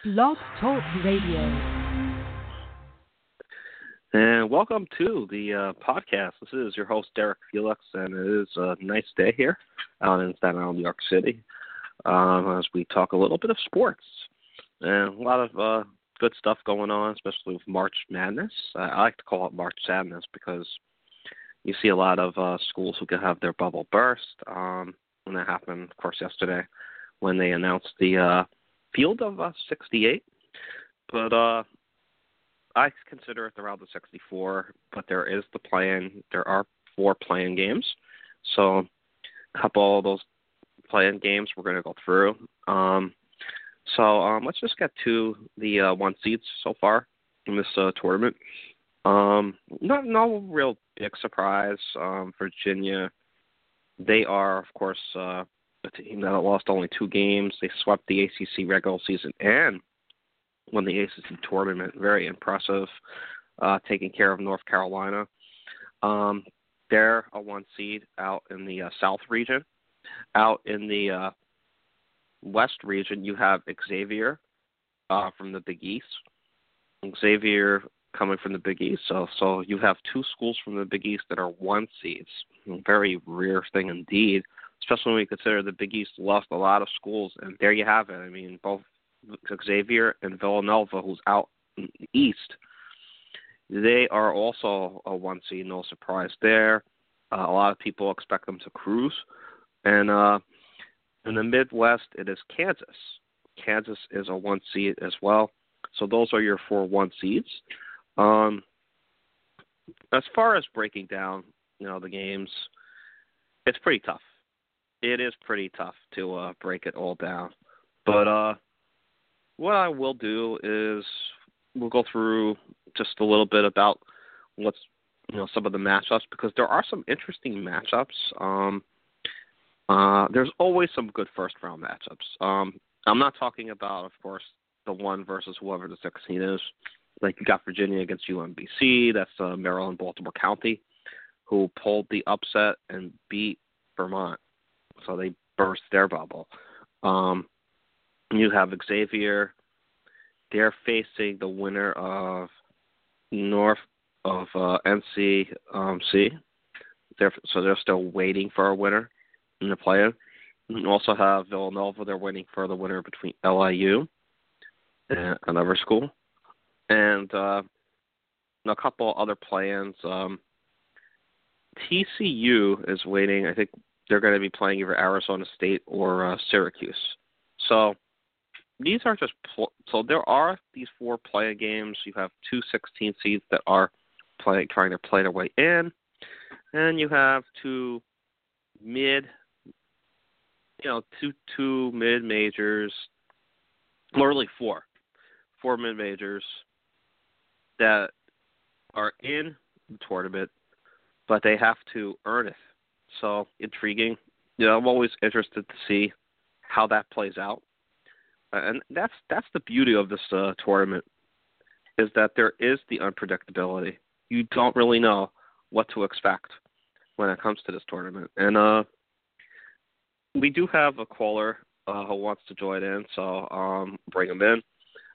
Blog Talk Radio. And welcome to the podcast. This is your host, Derek Felix, and it is a nice day here out in Staten Island, New York City, as we talk a little bit of sports. And a lot of good stuff going on, especially with March Madness. I like to call it March Sadness because you see a lot of schools who can have their bubble burst. And that happened, of course, yesterday when they announced the field of 68. But I consider it around the 64, but there is the play-in. There are 4 play-in games. So a couple of those play-in games we're going to go through. So let's just get to the 1 seeds so far in this tournament. No real big surprise. Virginia, they are, of course, a team that lost only 2 games. They swept the ACC regular season and won the ACC tournament. Very impressive, taking care of North Carolina. They're a 1 seed out in the South region. Out in the West region, you have Xavier from the Big East. Xavier coming from the Big East. So you have 2 schools from the Big East that are 1 seeds. Very rare thing indeed, especially when we consider the Big East lost a lot of schools. And there you have it. I mean, both Xavier and Villanova, who's out in the East, they are also a 1 seed. No surprise there. A lot of people expect them to cruise. And in the Midwest, it is Kansas. Kansas is a 1 seed as well. So those are your 4 1 seeds. As far as breaking down, the games, it's pretty tough. It is pretty tough to break it all down. But what I will do is we'll go through just a little bit about what's some of the matchups, because there are some interesting matchups. There's always some good first round matchups. I'm not talking about, of course, the 1 versus whoever the 16 is. Like you got Virginia against UMBC. That's Maryland, Baltimore County, who pulled the upset and beat Vermont. So they burst their bubble. You have Xavier. They're facing the winner of North of NCC. So they're still waiting for a winner in the play-in. You also have Villanova. They're waiting for the winner between LIU and another school. And a couple other play-ins. TCU is waiting. I think they're going to be playing either Arizona State or Syracuse. So these are just so there are these 4 play games. You have 2 16 seeds that are trying to play their way in, and you have 2 mid, two mid majors, or really 4 mid majors that are in the tournament, but they have to earn it. So intriguing. I'm always interested to see how that plays out. And that's the beauty of this tournament, is that there is the unpredictability. You don't really know what to expect when it comes to this tournament. And we do have a caller who wants to join in, so bring him in.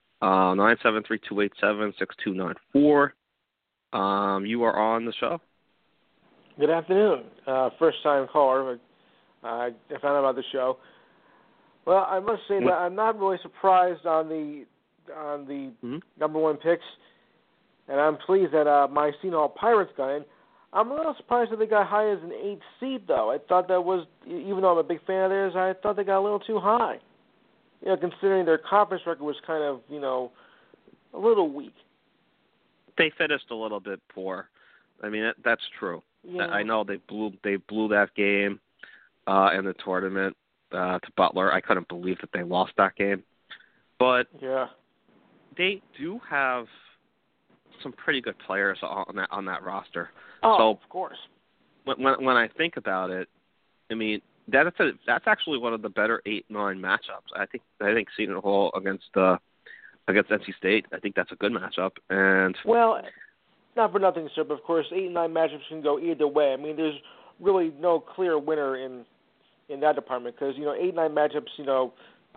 973-287-6294. You are on the show. Good afternoon. First-time caller. I found out about the show. Well, I must say that I'm not really surprised on the number 1 picks, and I'm pleased that my Seton Pirates got in. I'm a little surprised that they got high as an 8th seed, though. I thought that was, even though I'm a big fan of theirs, I thought they got a little too high. Considering their conference record was kind of, a little weak. They finished a little bit poor. I mean, that's true. Yeah. I know they blew that game in the tournament to Butler. I couldn't believe that they lost that game. But yeah, they do have some pretty good players on that roster. Oh, so, of course. When I think about it, I mean, that's actually one of the better 8-9 matchups. I think Seton Hall against NC State, I think that's a good matchup. And well, not for nothing, sir, but of course 8 and 9 matchups can go either way. I mean, there's really no clear winner in that department because 8 and 9 matchups,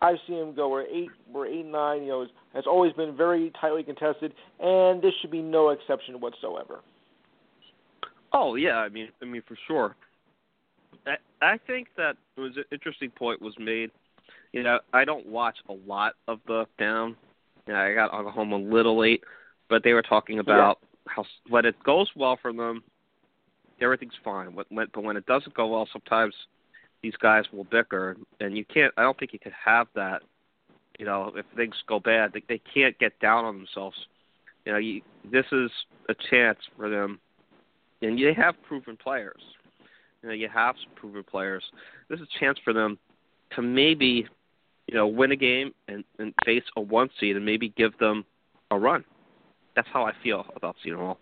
I've seen them go where 8-9. Has always been very tightly contested, and this should be no exception whatsoever. Oh yeah, I mean for sure. I think that it was an interesting point was made. I don't watch a lot of the down. I got home a little late, but they were talking about how when it goes well for them, everything's fine. But when it doesn't go well, sometimes these guys will bicker, and you can't. I don't think you could have that. If things go bad, they can't get down on themselves. This is a chance for them, and they have proven players. You have some proven players. This is a chance for them to maybe, win a game and face a 1 seed and maybe give them a run. That's how I feel about Seton Hall.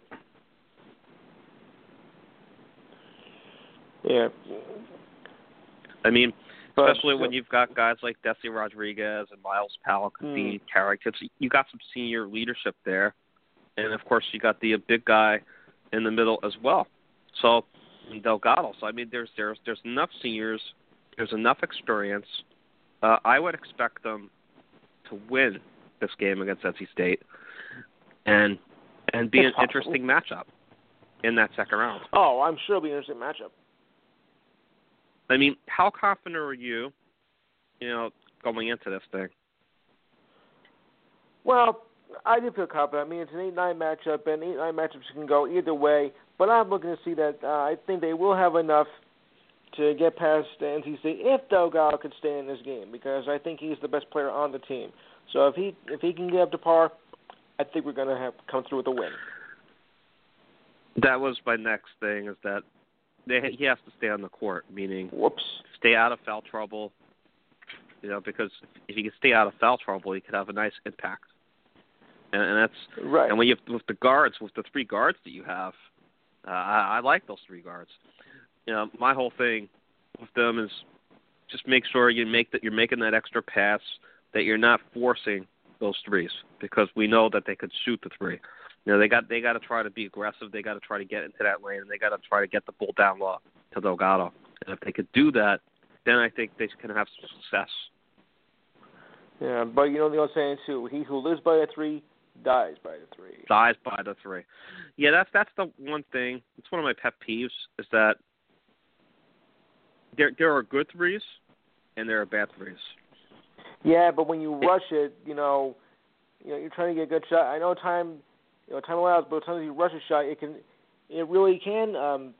Yeah. I mean, especially when you've got guys like Desi Rodriguez and Miles Powell, Kathleen Carrick. You got some senior leadership there. And, of course, you got the big guy in the middle as well. So, Delgado. So, I mean, there's enough seniors. There's enough experience. I would expect them to win this game against NC State and be an interesting matchup in that second round. Oh, I'm sure it'll be an interesting matchup. I mean, how confident are you, going into this thing? Well, I do feel confident. I mean, it's an 8-9 matchup, and 8-9 matchups can go either way. But I'm looking to see that I think they will have enough to get past NC State if Delgado could stay in this game, because I think he's the best player on the team. So if he can get up to par, I think we're going to have come through with a win. That was my next thing, is that he has to stay on the court, meaning stay out of foul trouble. Because if he can stay out of foul trouble, he could have a nice impact. And that's right. And when you have, with the 3 guards that you have, I like those 3 guards. My whole thing with them is just make sure you're making that extra pass, that you're not forcing those threes, because we know that they could shoot the 3. They got to try to be aggressive. They got to try to get into that lane, and they got to try to get the ball down low to Delgado. And if they could do that, then I think they can have some success. Yeah, but the old saying too: he who lives by the 3 dies by the 3. Dies by the 3. Yeah, that's the one thing. It's one of my pet peeves, is that there are good 3s and there are bad 3s. Yeah, but when you rush it, you're trying to get a good shot. I know time allows, but sometimes you rush a shot, it really can.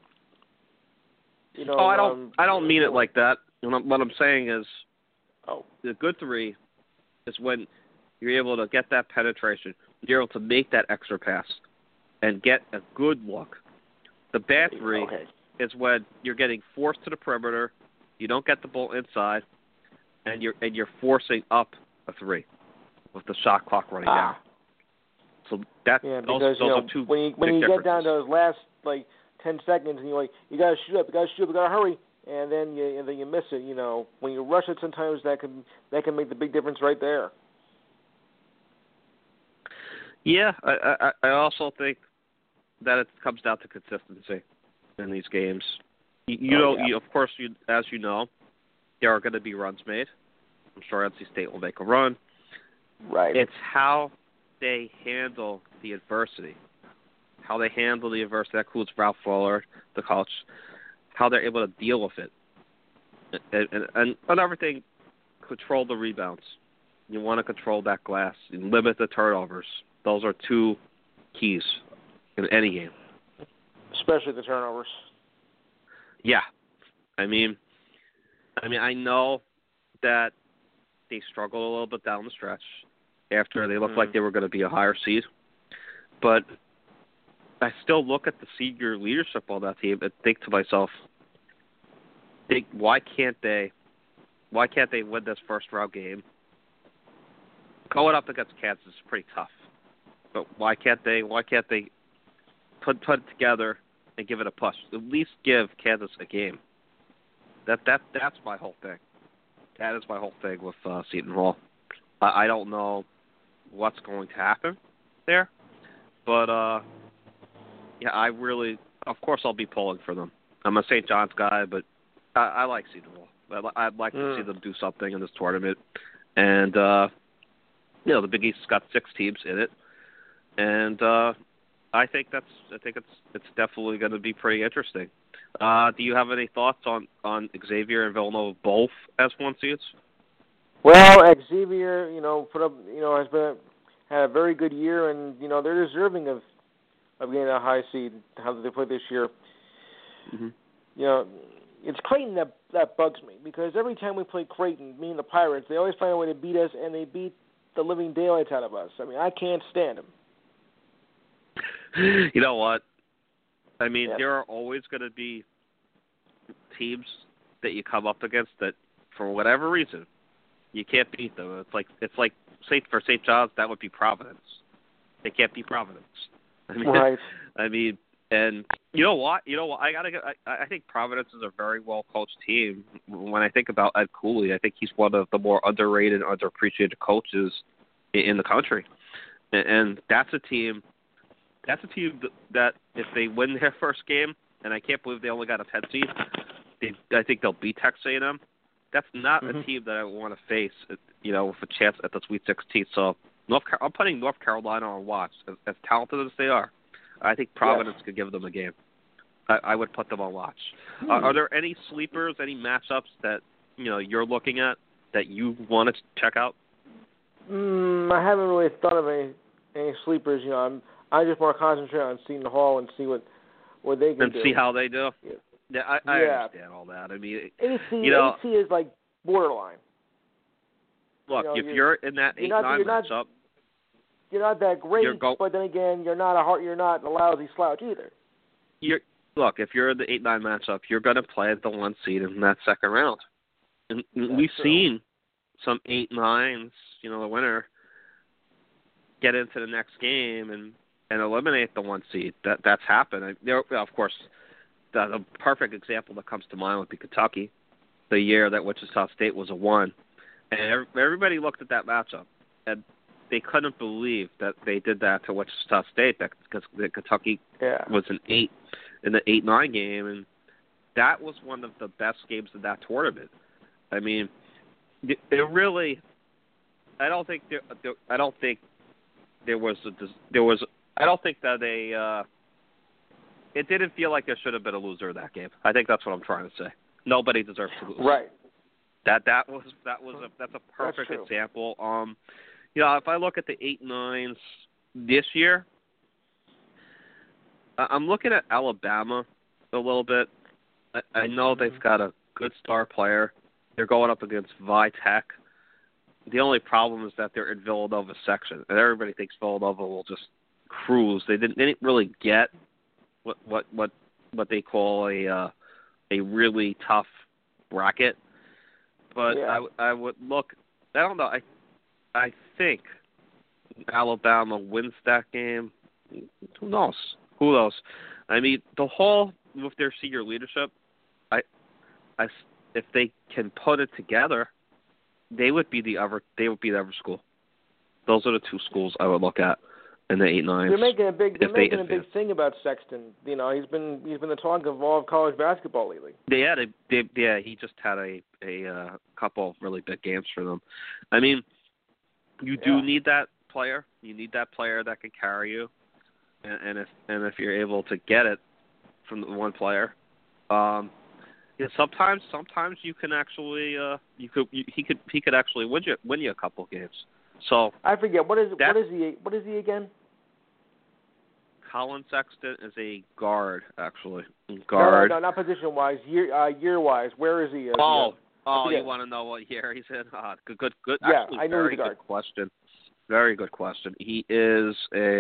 I don't mean it like that. What I'm saying is, the good 3 is when you're able to get that penetration, you're able to make that extra pass, and get a good look. The bad 3 is when you're getting forced to the perimeter, you don't get the ball inside, and you're forcing up a 3 with the shot clock running down. So those are two when you get down to those last 10 seconds, and you're like, you gotta shoot up, you gotta hurry, and then you miss it. When you rush it, sometimes that can make the big difference right there. Yeah, I also think that it comes down to consistency in these games. Of course, as you know, there are going to be runs made. I'm sure NC State will make a run. Right. It's how they handle the adversity. How they handle the adversity. That includes Ralph Fuller, the coach. How they're able to deal with it. And another thing, control the rebounds. You want to control that glass. You limit the turnovers. Those are 2 keys in any game. Especially the turnovers. Yeah. I mean, I know that they struggled a little bit down the stretch after they looked like they were going to be a higher seed. But I still look at the senior leadership on that team and think to myself, why can't they win this first round game? Going up against Kansas is pretty tough. But why can't they put it together and give it a push? At least give Kansas a game. That's my whole thing. That is my whole thing with Seton Hall. I don't know what's going to happen there, but I really, of course, I'll be pulling for them. I'm a St. John's guy, but I like Seton Hall. I'd like to see them do something in this tournament. And the Big East's got 6 teams in it, and I think it's definitely going to be pretty interesting. Do you have any thoughts on Xavier and Villanova both as 1 seeds? Well, Xavier, had a very good year, and they're deserving of getting a high seed. How did they play this year? Mm-hmm. It's Creighton that bugs me, because every time we play Creighton, me and the Pirates, they always find a way to beat us, and they beat the living daylights out of us. I mean, I can't stand them. You know what? I mean, there are always going to be teams that you come up against that, for whatever reason, you can't beat them. It's like for St. John's, that would be Providence. They can't beat Providence. I mean, right. I mean, and you know what? I think Providence is a very well coached team. When I think about Ed Cooley, I think he's one of the more underrated, underappreciated coaches in the country. And that's a team. That's a team that if they win their first game, and I can't believe they only got a 10 seed, I think they'll beat Texas A&M. That's not a team that I want to face, with a chance at the Sweet 16. So I'm putting North Carolina on watch. As talented as they are, I think Providence could give them a game. I would put them on watch. Are there any sleepers, any matchups that you're looking at that you want to check out? I haven't really thought of any sleepers. I just want to concentrate on Seton Hall and see what they can do. And see how they do. Yeah, I understand all that. I mean, AC is like borderline. Look, if you're in that 8-9 matchup, you're not that great. But then again, you're not a lousy slouch either. Look, if you're in the 8-9 matchup, you're going to play at the 1 seed in that second round. And we've seen some 8-9s, the winner, get into the next game and eliminate the 1 seed. That's happened. Of course, the perfect example that comes to mind would be Kentucky, the year that Wichita State was a 1. And everybody looked at that matchup, and they couldn't believe that they did that to Wichita State, because Kentucky was an 8 in the 8-9 game, and that was one of the best games of that tournament. I mean, it really. I don't think that it didn't feel like there should have been a loser in that game. I think that's what I'm trying to say. Nobody deserves to lose. Right. That's a perfect example. If I look at the 8-9s this year, I'm looking at Alabama a little bit. I know they've got a good star player. They're going up against Vitek. The only problem is that they're in Villanova's section, and everybody thinks Villanova will just cruise. They didn't really get what they call a really tough bracket. But I would look. I don't know. I think Alabama wins that game. Who knows? I mean, the whole with their senior leadership, if they can put it together, they would be the other school. Those are the 2 schools I would look at in the 8-9s. They're making a big thing about Sexton. He's been the talk of all of college basketball lately. He just had a couple of really big games for them. I mean, you do need that player. You need that player that can carry you, and if you're able to get it from the one player, sometimes you can actually he could actually win you a couple of games. So I forget what is he again? Colin Sexton is a guard, actually. Guard. No, not position wise. Year wise. Where is he? You want to know what year he's in? Good. Yeah, actually, I know very he's a guard. Good question. Very good question. He is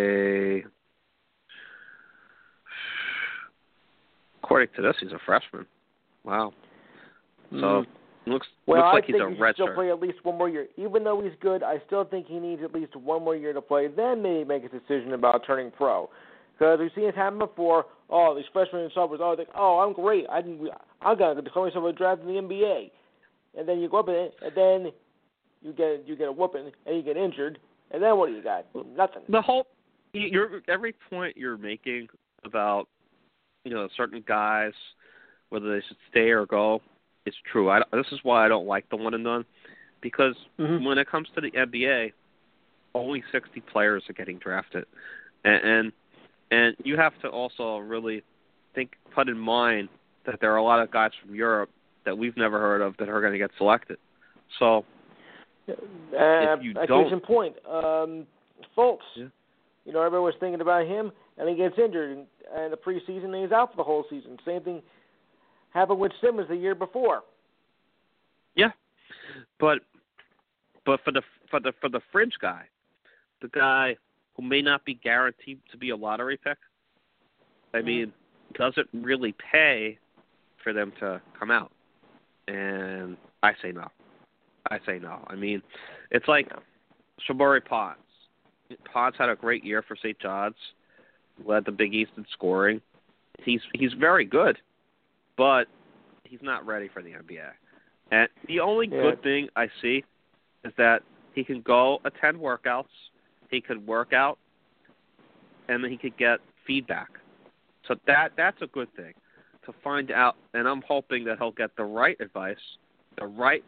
according to this, he's a freshman. Wow. So looks like he's a redshirt. I think he should still play at least one more year. Even though he's good, I still think he needs at least one more year to play. Then maybe make a decision about turning pro. Because we've seen it happen before. Oh, these freshmen and sophomores, they think, I'm great. I'm going to declare myself a draft in the NBA. And then you go up in it, and then you get a whooping, and you get injured. And then what do you got? Nothing. Every point you're making about certain guys, whether they should stay or go, is true. This is why I don't like the one and done. because when it comes to the NBA, only 60 players are getting drafted, and you have to also really put in mind that there are a lot of guys from Europe that we've never heard of that are going to get selected. So, if you don't, case in point, Fultz. Yeah. You know, everyone was thinking about him, and he gets injured in the preseason, and he's out for the whole season. Same thing happened with Simmons the year before. Yeah, but for the fringe guy, the guy who may not be guaranteed to be a lottery pick, I mean, does it really pay for them to come out? And I say no. I mean, it's like Shamorie Ponds. Ponds had a great year for St. John's, led the Big East in scoring. He's very good, but he's not ready for the NBA. And the only good thing I see is that he can go attend workouts, he could work out, and then he could get feedback. So that's a good thing to find out. And I'm hoping that he'll get the right advice, the right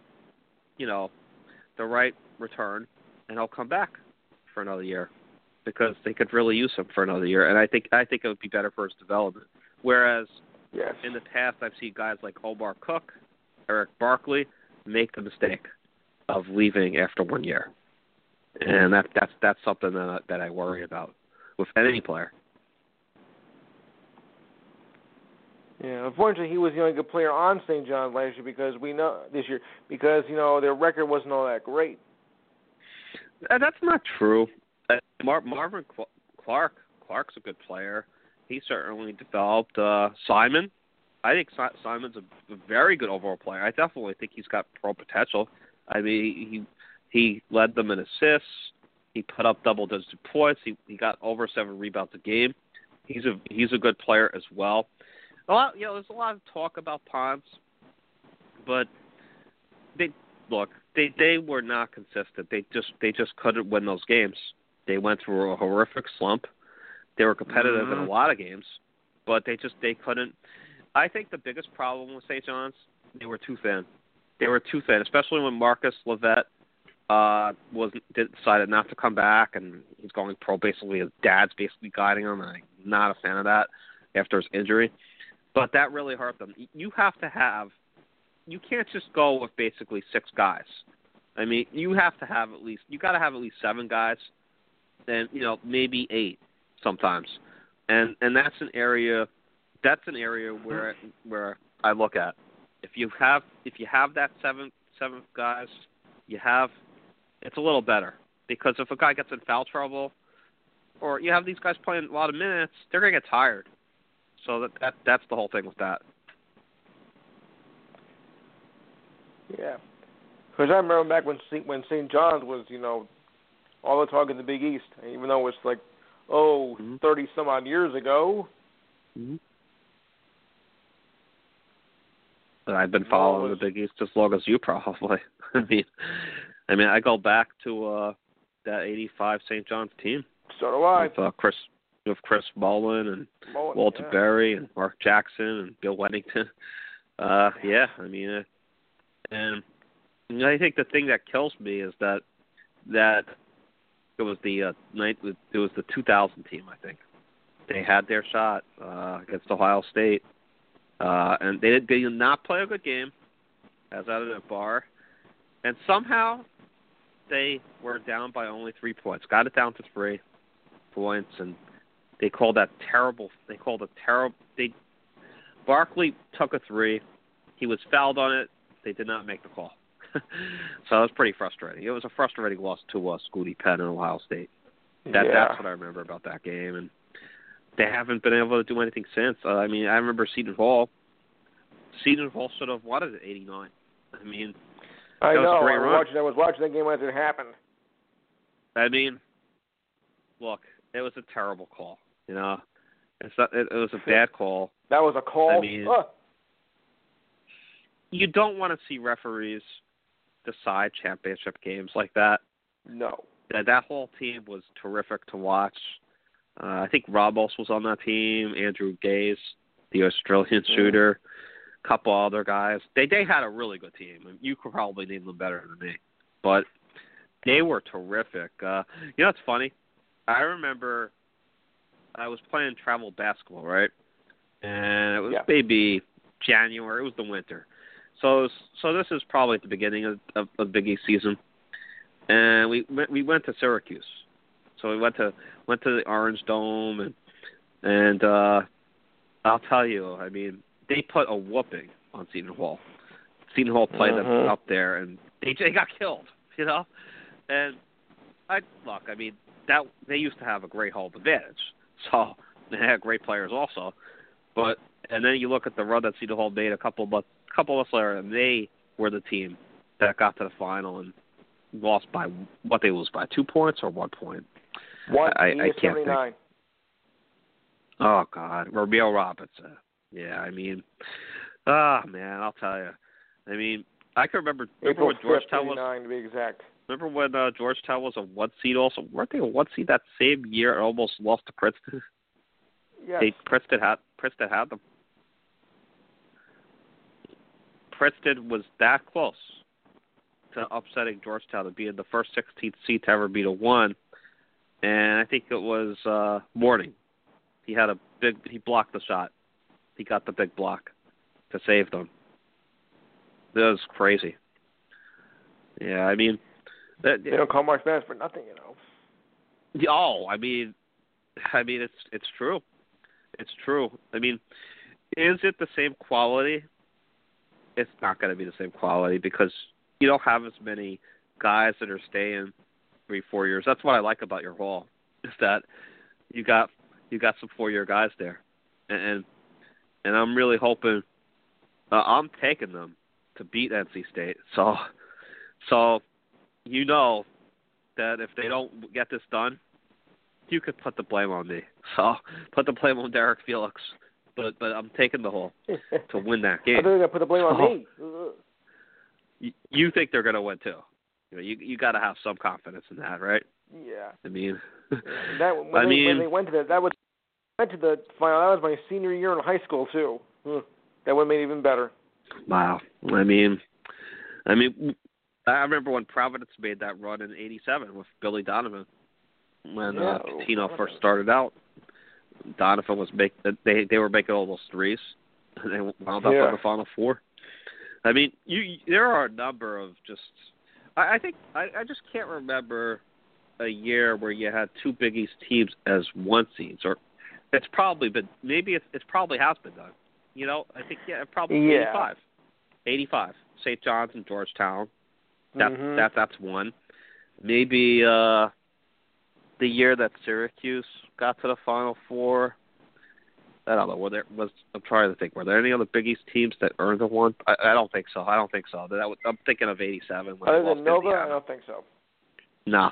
return, and he'll come back for another year because they could really use him for another year. And I think it would be better for his development. Whereas in the past, I've seen guys like Omar Cook, Eric Barkley make the mistake of leaving after 1 year, and that's something that I worry about with any player. Yeah, unfortunately, he was the only good player on St. John's last year because their record wasn't all that great. That's not true. Marvin Clark's a good player. He certainly developed. Simon, I think Simon's a very good overall player. I definitely think he's got pro potential. I mean, he led them in assists. He put up double-digit points. He got over 7 rebounds a game. He's a good player as well. There's a lot of talk about Ponds, but they were not consistent. They just couldn't win those games. They went through a horrific slump. They were competitive in a lot of games, but they couldn't. I think the biggest problem with St. John's, they were too thin. They were too thin, especially when Marcus Levette decided not to come back, and he's going pro basically. His dad's basically guiding him, and I'm not a fan of that after his injury. But that really hurt them. You can't just go with basically 6 guys. I mean, you got to have at least 7 guys, and maybe 8 sometimes. And that's an area where I look at. If you have that seven guys, it's a little better, because if a guy gets in foul trouble, or you have these guys playing a lot of minutes, they're gonna get tired. So that's the whole thing with that. Yeah, because I remember back when St. John's was all the talk in the Big East, even though it's like 30 some odd years ago. Mm-hmm. I've been following the Big East as long as you probably. I mean, I go back to that '85 St. John's team. So do I. With Chris Mullin and Walter Berry and Mark Jackson and Bill Wennington. Yeah, I mean, and I think the thing that kills me is that it was the 2000 team. I think they had their shot against Ohio State. And they did not play a good game, as out of the bar, and somehow they were down by only 3 points. Got it down to 3 points, and they called that terrible. Barkley took a 3. He was fouled on it. They did not make the call. So it was pretty frustrating. It was a frustrating loss to Scooty Penn and Ohio State. That's what I remember about that game, and they haven't been able to do anything since. I mean, I remember Seton Hall. Seton Hall should have won it at 89. I mean, I know. Was a great run. I was watching that game as it happened. I mean, look, it was a terrible call. It was a bad call. That was a call. I mean, you don't want to see referees decide championship games like that. No. That whole team was terrific to watch. I think Ramos was on that team, Andrew Gaze, the Australian shooter, a couple other guys. They had a really good team. You could probably name them better than me. but they were terrific. It's funny. I remember I was playing travel basketball, right? And it was maybe January. It was the winter. So this is probably at the beginning of Big East season. And we went to Syracuse. So we went to the Orange Dome, and I'll tell you, I mean, they put a whooping on Seton Hall. Seton Hall played them up there, and they got killed, And they used to have a great home advantage, so they had great players also. And then you look at the run that Seton Hall made a couple months later, and they were the team that got to the final and lost by what they lose by 2 points or 1 point. I can't think. Oh God, Romeo Robinson. Yeah, I mean, man, I'll tell you. I mean, I can remember when Georgetown was. To be exact. Remember when Georgetown was a 1 seed? Also, weren't they a 1 seed that same year and almost lost to Princeton? Yes. Princeton had them. Princeton was that close to upsetting Georgetown to being the first 16th seed to ever beat a 1. And I think it was Mourning. He blocked the shot. He got the big block to save them. That was crazy. Yeah, I mean, they don't call March Madness for nothing, Oh, I mean, it's true. It's true. I mean, is it the same quality? It's not going to be the same quality because you don't have as many guys that are staying 3-4 years. That's what I like about your hall, is that you got some 4-year guys there, and I'm really hoping I'm taking them to beat NC State. So that if they don't get this done, you could put the blame on me. So put the blame on Derek Felix, but I'm taking the hole to win that game. I think they're gonna put the blame on me. You think they're gonna win too? You got to have some confidence in that, right? Yeah. I mean, when they went to the final. That was my senior year in high school too. That would have made it even better. Wow. I mean, I remember when Providence made that run in '87 with Billy Donovan when Catino first started out. Donovan was they were making all those threes, and they wound up on the Final Four. I mean, there are a number of just. I think I just can't remember a year where you had 2 Big East teams as 1 seeds, or it's probably been maybe it probably has been done. I think probably 85. St. John's and Georgetown. That's one. Maybe the year that Syracuse got to the Final Four. I don't know. I'm trying to think. Were there any other Big East teams that earned a 1? I don't think so. I'm thinking of '87. Other than Nova, I don't think so. No.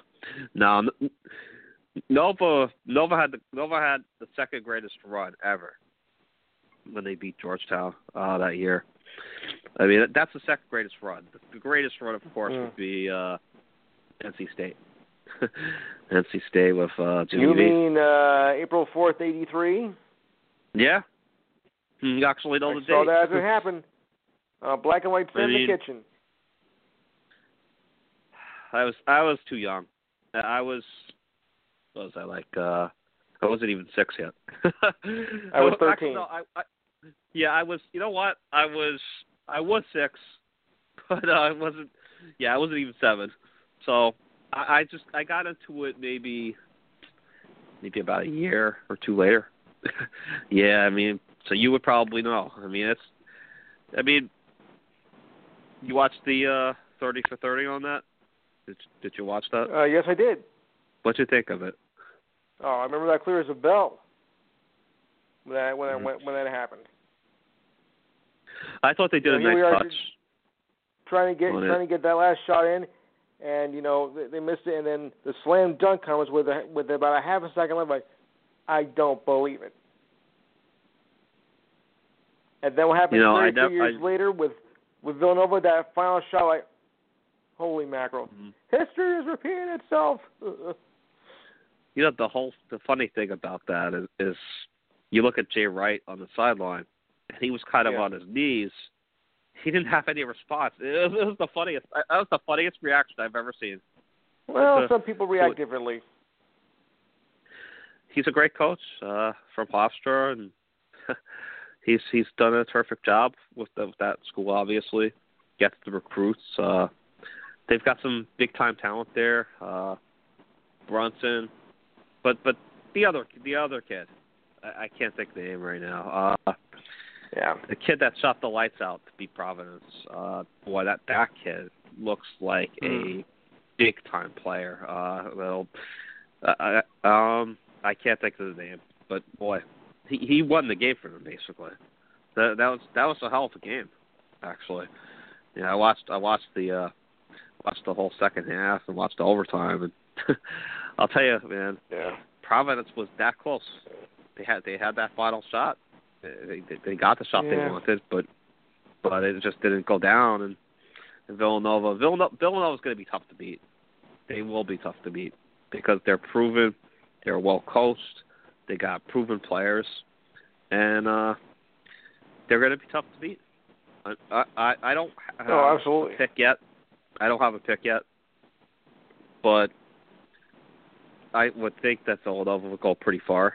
Nova had the second greatest run ever when they beat Georgetown that year. I mean, that's the second greatest run. The greatest run, of course, would be NC State. NC State with Jimmy You V. mean April 4th, '83? Yeah. You actually know the date. I saw that as it happened. Black and white in the kitchen. I was too young. I was I wasn't even 6 yet. I was 13. Actually, no, I was. You know what? I was 6, but I wasn't. Yeah, I wasn't even 7. So I got into it maybe about a year or 2 later. Yeah, I mean, so you would probably know. I mean, you watched the 30 for 30 on that? Did you watch that? Yes, I did. What'd you think of it? Oh, I remember that clear as a bell. When that happened. I thought they did a nice touch. Trying to get that last shot in, and they missed it, and then the slam dunk comes with about a half a second left. Like, I don't believe it. And then what happened 32 years later with Villanova, that final shot, like, holy mackerel. Mm-hmm. History is repeating itself. The funny thing about that is you look at Jay Wright on the sideline, and he was kind of on his knees. he didn't have any response. It was the funniest. That was the funniest reaction I've ever seen. Well, some people react differently. He's a great coach from Hofstra, and he's done a terrific job with that school. Obviously, gets the recruits. They've got some big time talent there. Brunson, but the other kid, I can't think of the name right now. Yeah, the kid that shot the lights out to beat Providence. Boy, that kid looks like a big time player. I can't think of the name, but boy, he won the game for them basically. That was a hell of a game, actually. Yeah, I watched the whole second half and watched the overtime, and I'll tell you, man, Providence was that close. They had that final shot. They got the shot they wanted, but it just didn't go down. And Villanova's going to be tough to beat. They will be tough to beat because they're proven, they're well coached, they got proven players, and they're going to be tough to beat. I don't have a pick yet. I don't have a pick yet, but I would think that Villanova will go pretty far.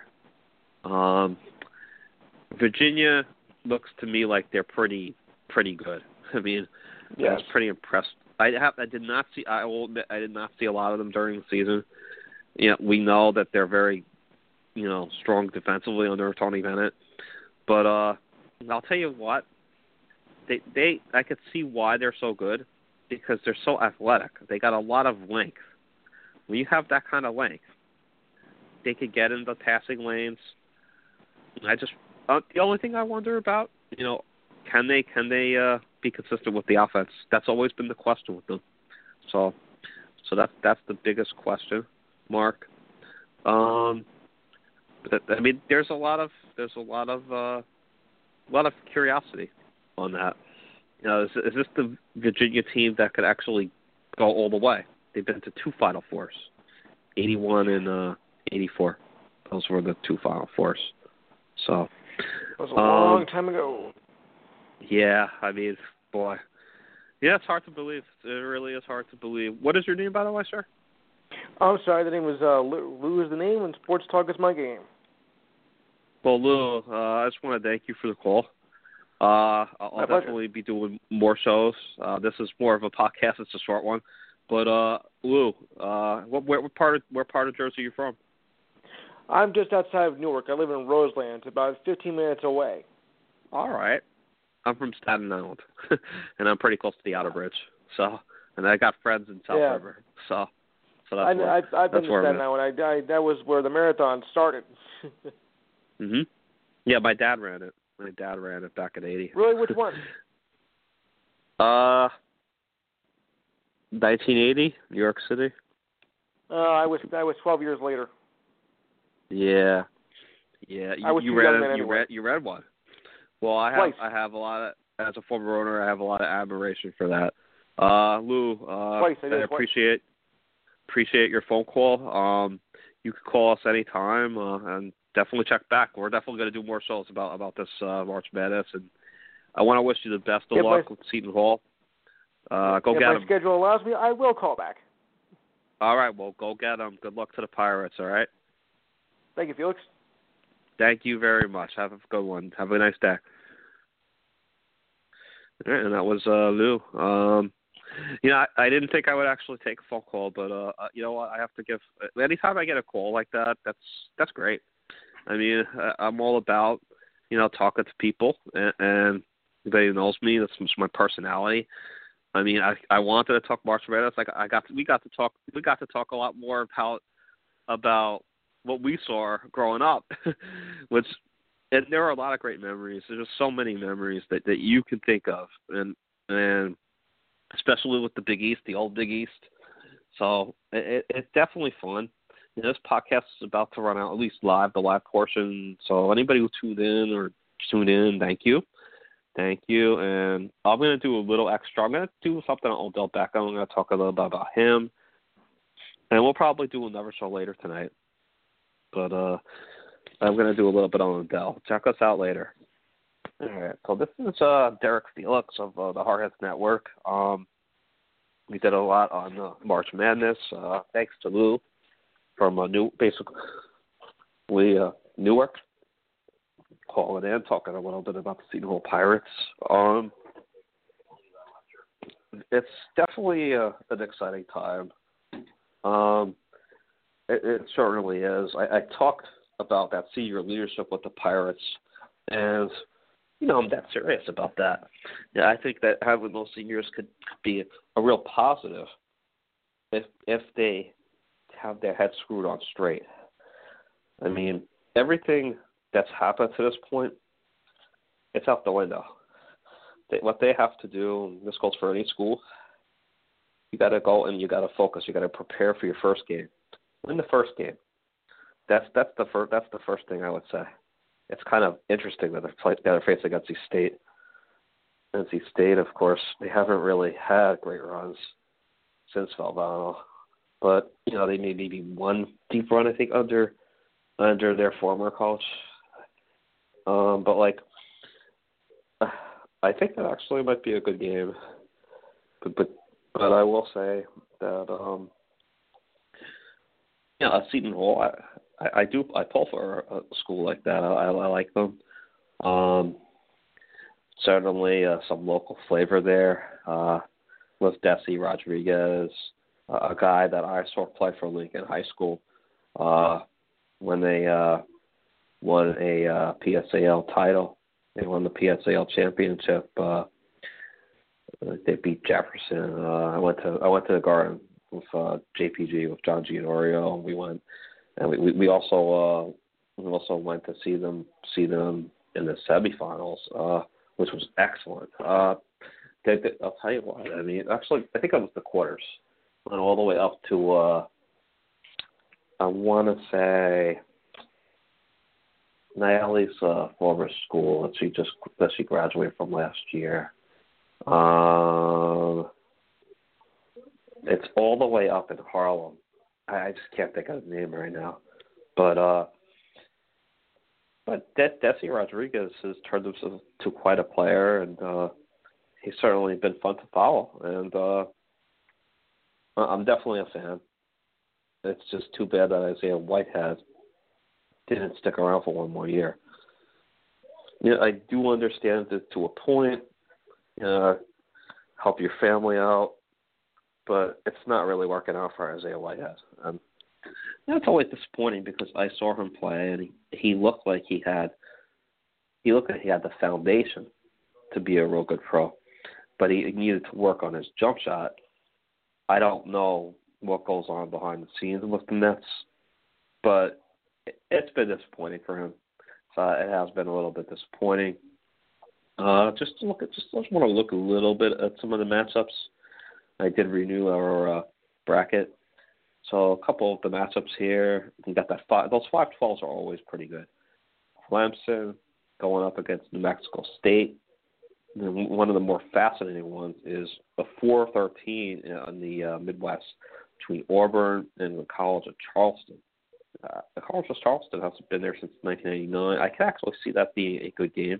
Virginia looks to me like they're pretty good. I mean, I was pretty impressed. I did not see a lot of them during the season. We know that they're very, strong defensively under Tony Bennett. But I'll tell you what, I could see why they're so good because they're so athletic. They got a lot of length. When you have that kind of length, they could get in the passing lanes. The only thing I wonder about, can they be consistent with the offense? That's always been the question with them. So that's the biggest question mark. I mean, there's a lot of curiosity on that. Is this the Virginia team that could actually go all the way? They've been to 2 Final Fours, 81 and 84. Those were the 2 Final Fours. So it was a long time ago. Yeah, I mean, boy. Yeah, it's hard to believe. It really is hard to believe. What is your name, by the way, sir? I'm sorry, the name was Lou is the name, and Sports Talk is my game. Well, Lou, I just want to thank you for the call. I'll definitely be doing more shows. This is more of a podcast. It's a short one. But, Lou, where part of Jersey are you from? I'm just outside of Newark. I live in Roseland. It's about 15 minutes away. All right. I'm from Staten Island, and I'm pretty close to the Outer Bridge. So, and I got friends in South River. So that's I've been to Staten Island. That was where the marathon started. Mhm. Yeah, my dad ran it. My dad ran it back in '80. Really, which one? 1980, New York City. I was 12 years later. Yeah. You read one. Well, I have a lot of, as a former owner, I have a lot of admiration for that. Lou, I appreciate your phone call. You can call us anytime, and definitely check back. We're definitely going to do more shows about this March Madness, and I want to wish you the best of luck with Seton Hall. Go get them. If my schedule allows me, I will call back. All right, well, go get them. Good luck to the Pirates, all right? Thank you, Felix. Thank you very much. Have a good one. Have a nice day. All right, and that was Lou. I didn't think I would actually take a phone call, but you know what? I have to give. Anytime I get a call like that, that's great. I mean, I'm all about talking to people, and anybody who knows me, that's my personality. I mean, I wanted to talk March Madness. We got to talk a lot more about what we saw growing up, and there are a lot of great memories. There's just so many memories that you can think of, and especially with the Big East, the old Big East. So it's definitely fun. This podcast is about to run out, at least the live portion. So anybody who tuned in, thank you. And I'm going to do a little extra. I'm going to do something on Odell Beckham. I'm going to talk a little bit about him. And we'll probably do another show later tonight. But I'm going to do a little bit on Odell. Check us out later. All right. So this is Derek Felix of the Hardheads Network. We did a lot on March Madness. Thanks to Lou from Newark, calling in, talking a little bit about the Seton Hall Pirates. It's definitely an exciting time. It certainly is. I talked about that senior leadership with the Pirates, and I'm that serious about that. Yeah, I think that having those seniors could be a real positive if they have their heads screwed on straight. I mean, everything that's happened to this point, it's out the window. What they have to do, this goes for any school, you got to go and you got to focus. You got to prepare for your first game. Win the first game. That's the first thing I would say. It's kind of interesting that they're facing NC State. NC State, of course, they haven't really had great runs since Valvano, but they made maybe one deep run, I think, under their former coach. But I think that actually might be a good game. But I will say that Seton Hall, I pull for a school like that. I like them. Certainly some local flavor there. With Desi Rodriguez, a guy that I saw play for Lincoln High School when they won a PSAL title. They won the PSAL championship. They beat Jefferson. I went to the Garden with JPG with John Gianorio, and we went. And we also went to see them in the semifinals, which was excellent. I'll tell you what. I mean, actually, I think it was the quarters, went all the way up to I want to say Nayeli's former school that she graduated from last year. It's all the way up in Harlem. I just can't think of his name right now. But Desi Rodriguez has turned himself to quite a player, and he's certainly been fun to follow. And I'm definitely a fan. It's just too bad that Isaiah Whitehead didn't stick around for one more year. I do understand that to a point, help your family out, but it's not really working out for Isaiah Whitehead. It's always disappointing because I saw him play and he looked like he had the foundation to be a real good pro, but he needed to work on his jump shot. I don't know what goes on behind the scenes with the Nets, but it's been disappointing for him. It has been a little bit disappointing. Just want to look a little bit at some of the matchups. I did renew our bracket. So a couple of the matchups here. You got those 5-12s are always pretty good. Clemson going up against New Mexico State. And one of the more fascinating ones is a 4-13 in the Midwest between Auburn and the College of Charleston. The College of Charleston hasn't been there since 1989. I can actually see that being a good game.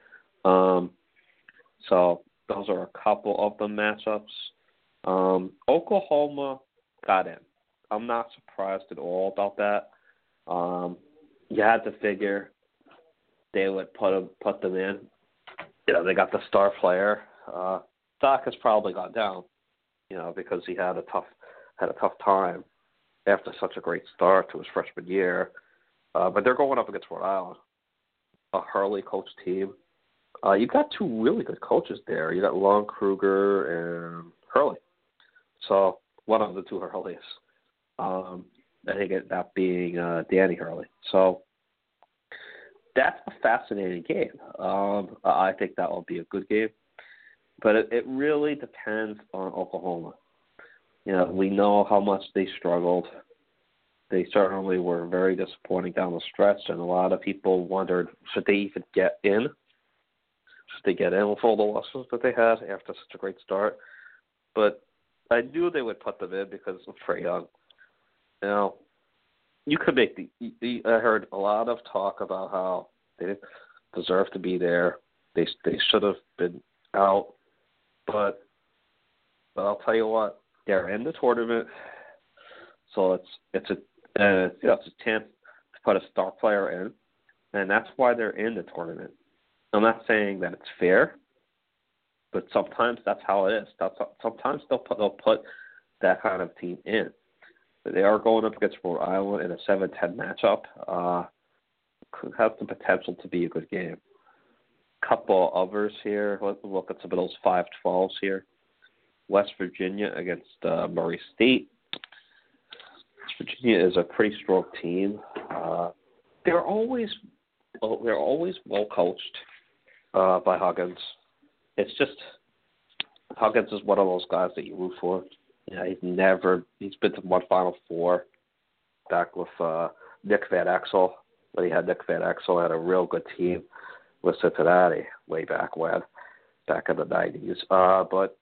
So those are a couple of the matchups. Oklahoma got in. I'm not surprised at all about that. You had to figure they would put them in. They got the star player. Doc has probably gone down, because he had a tough time after such a great start to his freshman year. But they're going up against Rhode Island, a Hurley coach team. You've got two really good coaches there. You got Lon Kruger and Hurley. So one of the two Hurleys. I think that being Danny Hurley. So that's a fascinating game. I think that will be a good game. But it really depends on Oklahoma. We know how much they struggled. They certainly were very disappointing down the stretch, and a lot of people wondered, should they even get in? Should they get in with all the losses that they had after such a great start? But I knew they would put them in because of Trae Young. You could make I heard a lot of talk about how they didn't deserve to be there. They should have been out, but I'll tell you what, they're in the tournament, so it's a chance to put a star player in, and that's why they're in the tournament. I'm not saying that it's fair, but sometimes that's how it is. Sometimes they'll put that kind of team in. They are going up against Rhode Island in a 7-10 matchup. Could have the potential to be a good game. Couple others here. Let's look at some of those 5-12s here. West Virginia against Murray State. West Virginia is a pretty strong team. They're always well coached by Huggins. It's just Huggins is one of those guys that you root for. Yeah, he's been to one Final Four back with Nick Van Exel. When he had Nick Van Exel, had a real good team with Cincinnati way back in the 90s. But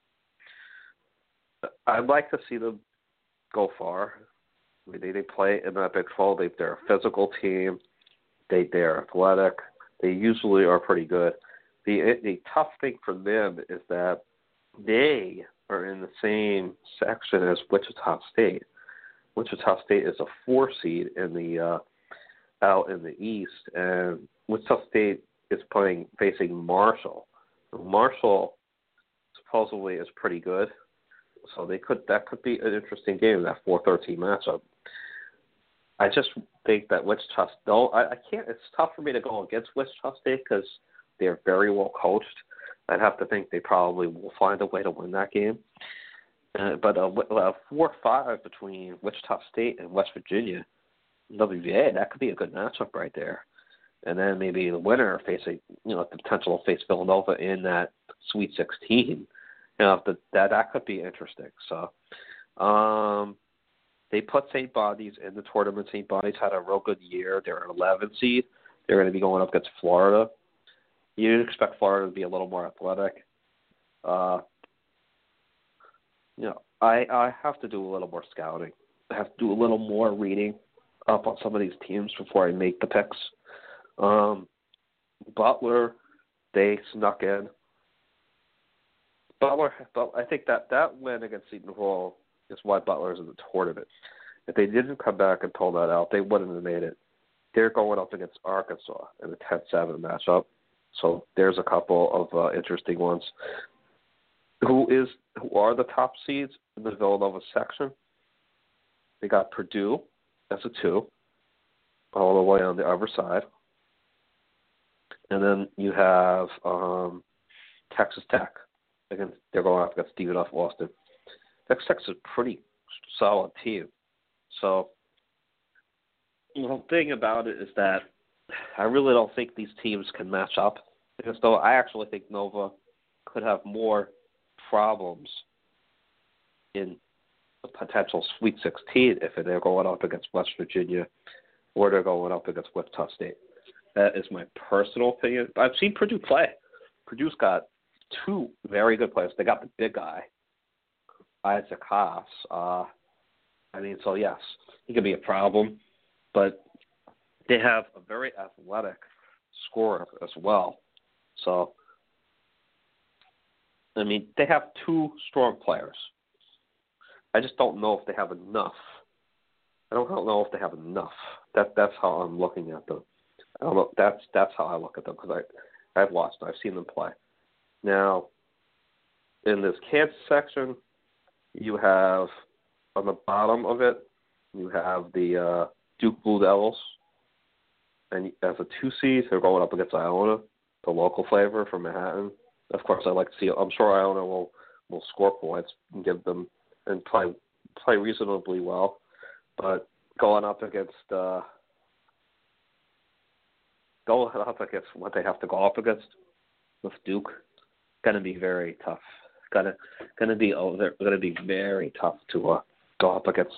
I'd like to see them go far. I mean, they play in that Big 12. They're a physical team. They're athletic. They usually are pretty good. The tough thing for them is that they are in the same section as Wichita State. Wichita State is a 4 seed in the out in the East, and Wichita State is facing Marshall. Marshall supposedly is pretty good, so that could be an interesting game, that 4-13 matchup. I just think that Wichita State, I can't. It's tough for me to go against Wichita State because they're very well coached. I'd have to think they probably will find a way to win that game. But a 4-5 between Wichita State and West Virginia, WVA, that could be a good matchup right there. And then maybe the winner facing, the potential to face Villanova in that Sweet 16. That could be interesting. So, they put St. Bonnie's in the tournament. St. Bonnie's had a real good year. They're an 11 seed. They're going to be going up against Florida. You'd expect Florida to be a little more athletic. I have to do a little more scouting. I have to do a little more reading up on some of these teams before I make the picks. Butler, they snuck in. Butler, I think that win against Seton Hall is why Butler is in the tournament. If they didn't come back and pull that out, they wouldn't have made it. They're going up against Arkansas in the 10-7 matchup. So there's a couple of interesting ones. Who are the top seeds in the Villanova section? They got Purdue as a 2, all the way on the other side. And then you have Texas Tech. They're going up against Stephen F. Austin. Texas Tech's a pretty solid team. So the thing about it is that I really don't think these teams can match up. Because though I actually think Nova could have more problems in a potential Sweet 16 if they're going up against West Virginia or they're going up against Wichita State. That is my personal opinion. I've seen Purdue play. Purdue's got 2 very good players. They got the big guy, Isaac Haas. So yes, he could be a problem, but they have a very athletic scorer as well. So, they have 2 strong players. I just don't know if they have enough. I don't know if they have enough. That's how I'm looking at them. I don't know. That's how I look at them because I've watched them. I've seen them play. Now, in this Kansas section, you have on the bottom of it, you have the Duke Blue Devils, and as a 2 seed, they're going up against Iona, the local flavor from Manhattan. Of course, I like to see. I'm sure Iona will score points and give them and play reasonably well, but going up against what they have to go up against with Duke, going to be very tough. Going to be very tough to go up against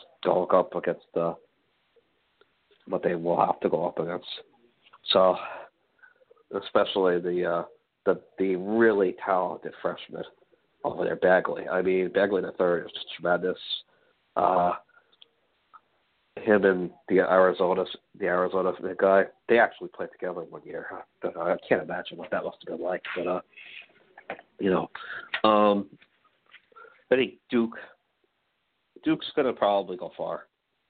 what they will have to go up against. So, especially the really talented freshman over there, Bagley. Bagley the third is just tremendous. him and the Arizona guy, they actually played together one year. But I can't imagine what that must have been like. But I think Duke's gonna probably go far.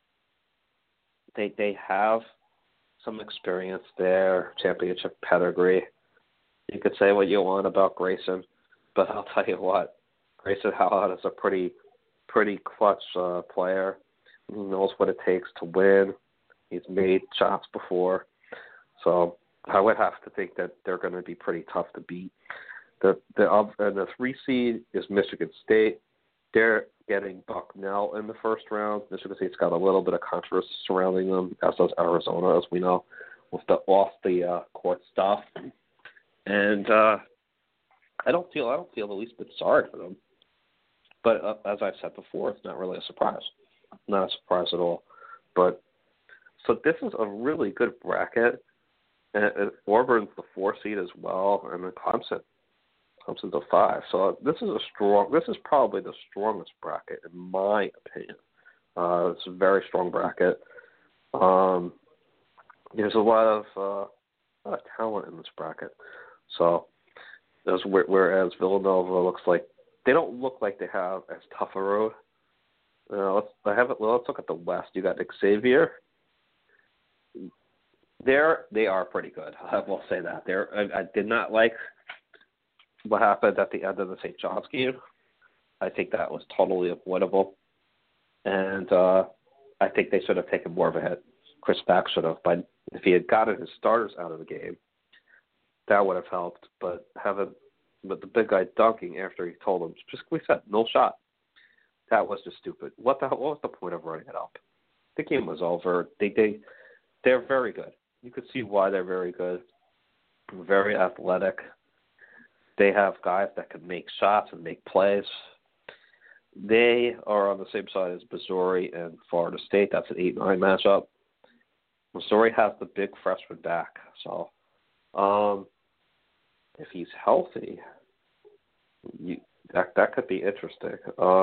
They have some experience there, championship pedigree. You could say what you want about Grayson, but I'll tell you what, Grayson Howard is a pretty clutch player. He knows what it takes to win. He's made shots before. So I would have to think that they're going to be pretty tough to beat. The 3 seed is Michigan State. They're getting Bucknell in the first round. Michigan State's got a little bit of controversy surrounding them, as does Arizona, as we know, with the off the court stuff. And I don't feel the least bit sorry for them. But as I've said before, it's not really a surprise. Not a surprise at all. But so this is a really good bracket. And Auburn's the 4 seed as well, and then Clemson's the 5. So this is probably the strongest bracket in my opinion. It's a very strong bracket. There's a lot of talent in this bracket. So whereas Villanova looks like they don't look like they have as tough a road. Let's look at the West. You got Xavier. They are pretty good. I will say that. I did not like what happened at the end of the St. John's game. I think that was totally avoidable, and I think they should have taken more of a hit. Chris Back should have, but if he had gotten his starters out of the game, that would have helped. But the big guy dunking after he told him, just we said no shot. That was just stupid. What was the point of running it up? The game was over. They're very good. You could see why they're very good. Very athletic. They have guys that can make shots and make plays. They are on the same side as Missouri and Florida State. That's an 8-9 matchup. Missouri has the big freshman back. So if he's healthy, that could be interesting.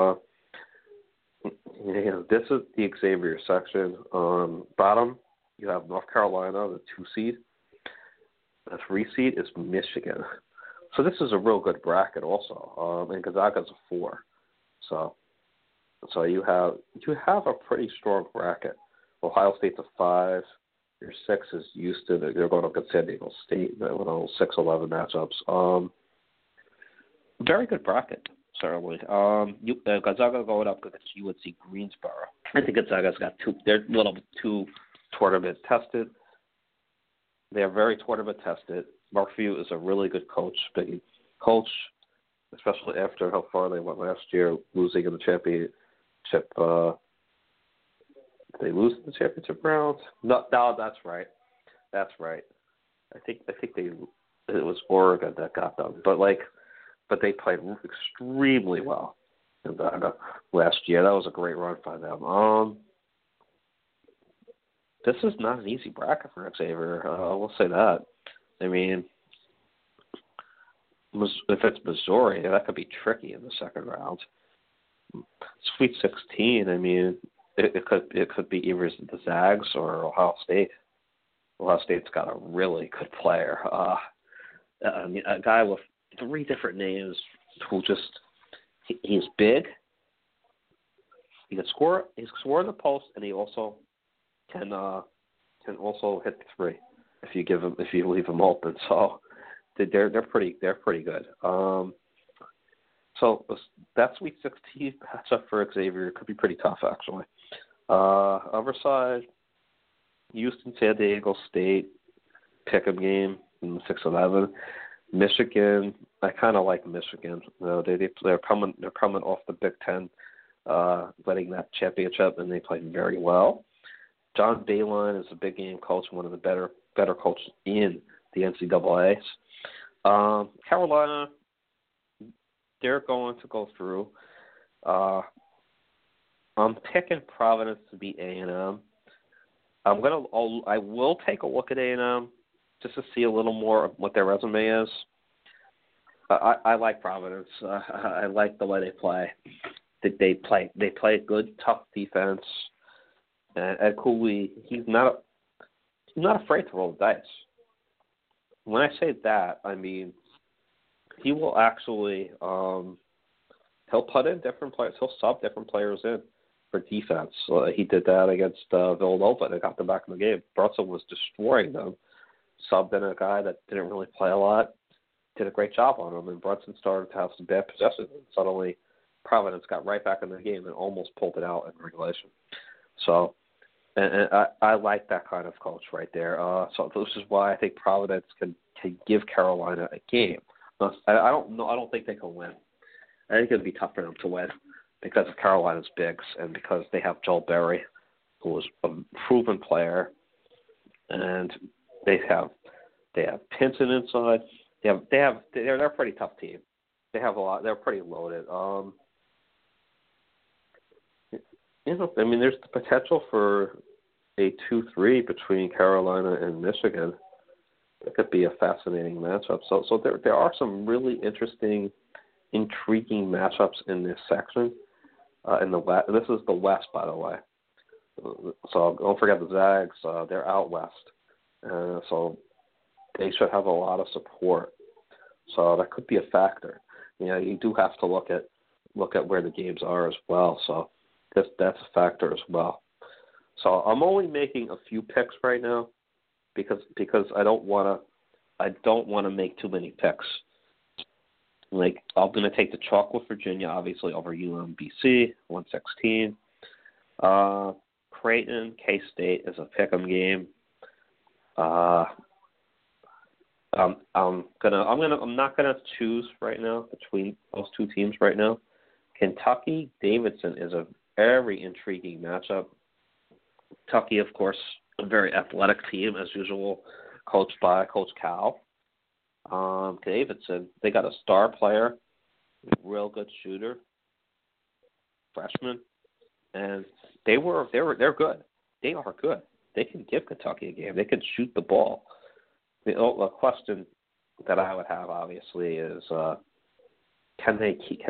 This is the Xavier section. Bottom, you have North Carolina, the 2 seed. The 3 seed is Michigan. So this is a real good bracket also. And Gonzaga's a 4. So you have a pretty strong bracket. Ohio State's a 5. Your 6 is Houston. They're going up against San Diego State. 6-11 matchups. Very good bracket, certainly. Gonzaga going up against UNC Greensboro. I think Gonzaga's got they're a little too tournament tested. They're very tournament tested. Mark Few is a really good coach, big coach, especially after how far they went last year, losing in the championship. Did they lose in the championship round? No, that's right. That's right. I think it was Oregon that got them, but they played extremely well in last year. That was a great run by them. This is not an easy bracket for Xavier. I will say that. I mean, if it's Missouri, that could be tricky in the second round. Sweet 16. I mean, it could be either the Zags or Ohio State. Ohio State's got a really good player. I mean, a guy with 3 different names who he's big. He can score. He can score in the post, and he also can also hit the 3 if you leave him open. So they're pretty good. So that Sweet 16 matchup for Xavier could be pretty tough, actually. Other side, Houston, San Diego State, pick'em game in the 6-11. Michigan, I kind of like Michigan. They're coming off the Big Ten, winning that championship, and they played very well. John Beilein is a big game coach, one of the better coaches in the NCAAs. Carolina, they're going to go through. I'm picking Providence to beat A&M. I will take a look at A&M just to see a little more of what their resume is. I like Providence. I like the way they play. They play good, tough defense. And Ed Cooley, he's not afraid to roll the dice. When I say that, I mean he will actually he'll put in different players. He'll sub different players in for defense. He did that against Villanova, and it got them back in the game. Brunson was destroying them. Subbed in a guy that didn't really play a lot. Did a great job on him, and Brunson started to have some bad possessions. And suddenly, Providence got right back in the game and almost pulled it out in regulation. So, and I like that kind of coach right there. So this is why I think Providence can give Carolina a game. I don't think they can win. I think it'll be tough for them to win because of Carolina's bigs and because they have Joel Berry, who is a proven player, and they have Pinson inside. They're a pretty tough team. They have a lot. They're pretty loaded. I mean, there's the potential for a 2-3 between Carolina and Michigan. It could be a fascinating matchup. So there are some really interesting, intriguing matchups in this section. In the West, this is the West, by the way. So don't forget the Zags. They're out west, so they should have a lot of support. So that could be a factor. You do have to look at where the games are as well. So that's a factor as well. So I'm only making a few picks right now because I don't want to make too many picks. Like, I'm going to take the chalk with Virginia, obviously, over UMBC, 116. Creighton, K-State is a pick-em game. I'm not gonna choose right now between those two teams right now. Kentucky Davidson is a very intriguing matchup. Kentucky, of course, a very athletic team as usual, coached by Coach Cal. Davidson, they got a star player, real good shooter, freshman, and they're good. They are good. They can give Kentucky a game. They can shoot the ball. The question that I would have, obviously, is can they keep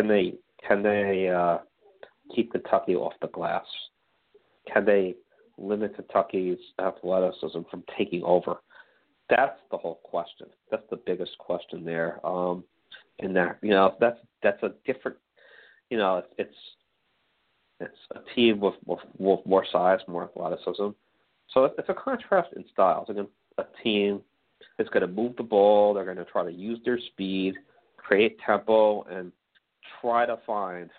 Kentucky off the glass? Can they limit Kentucky's athleticism from taking over? That's the whole question. That's the biggest question there. In that, that's a different. It's a team with more size, more athleticism. So it's a contrast in styles. Again, a team is going to move the ball. They're going to try to use their speed, create tempo, and try to find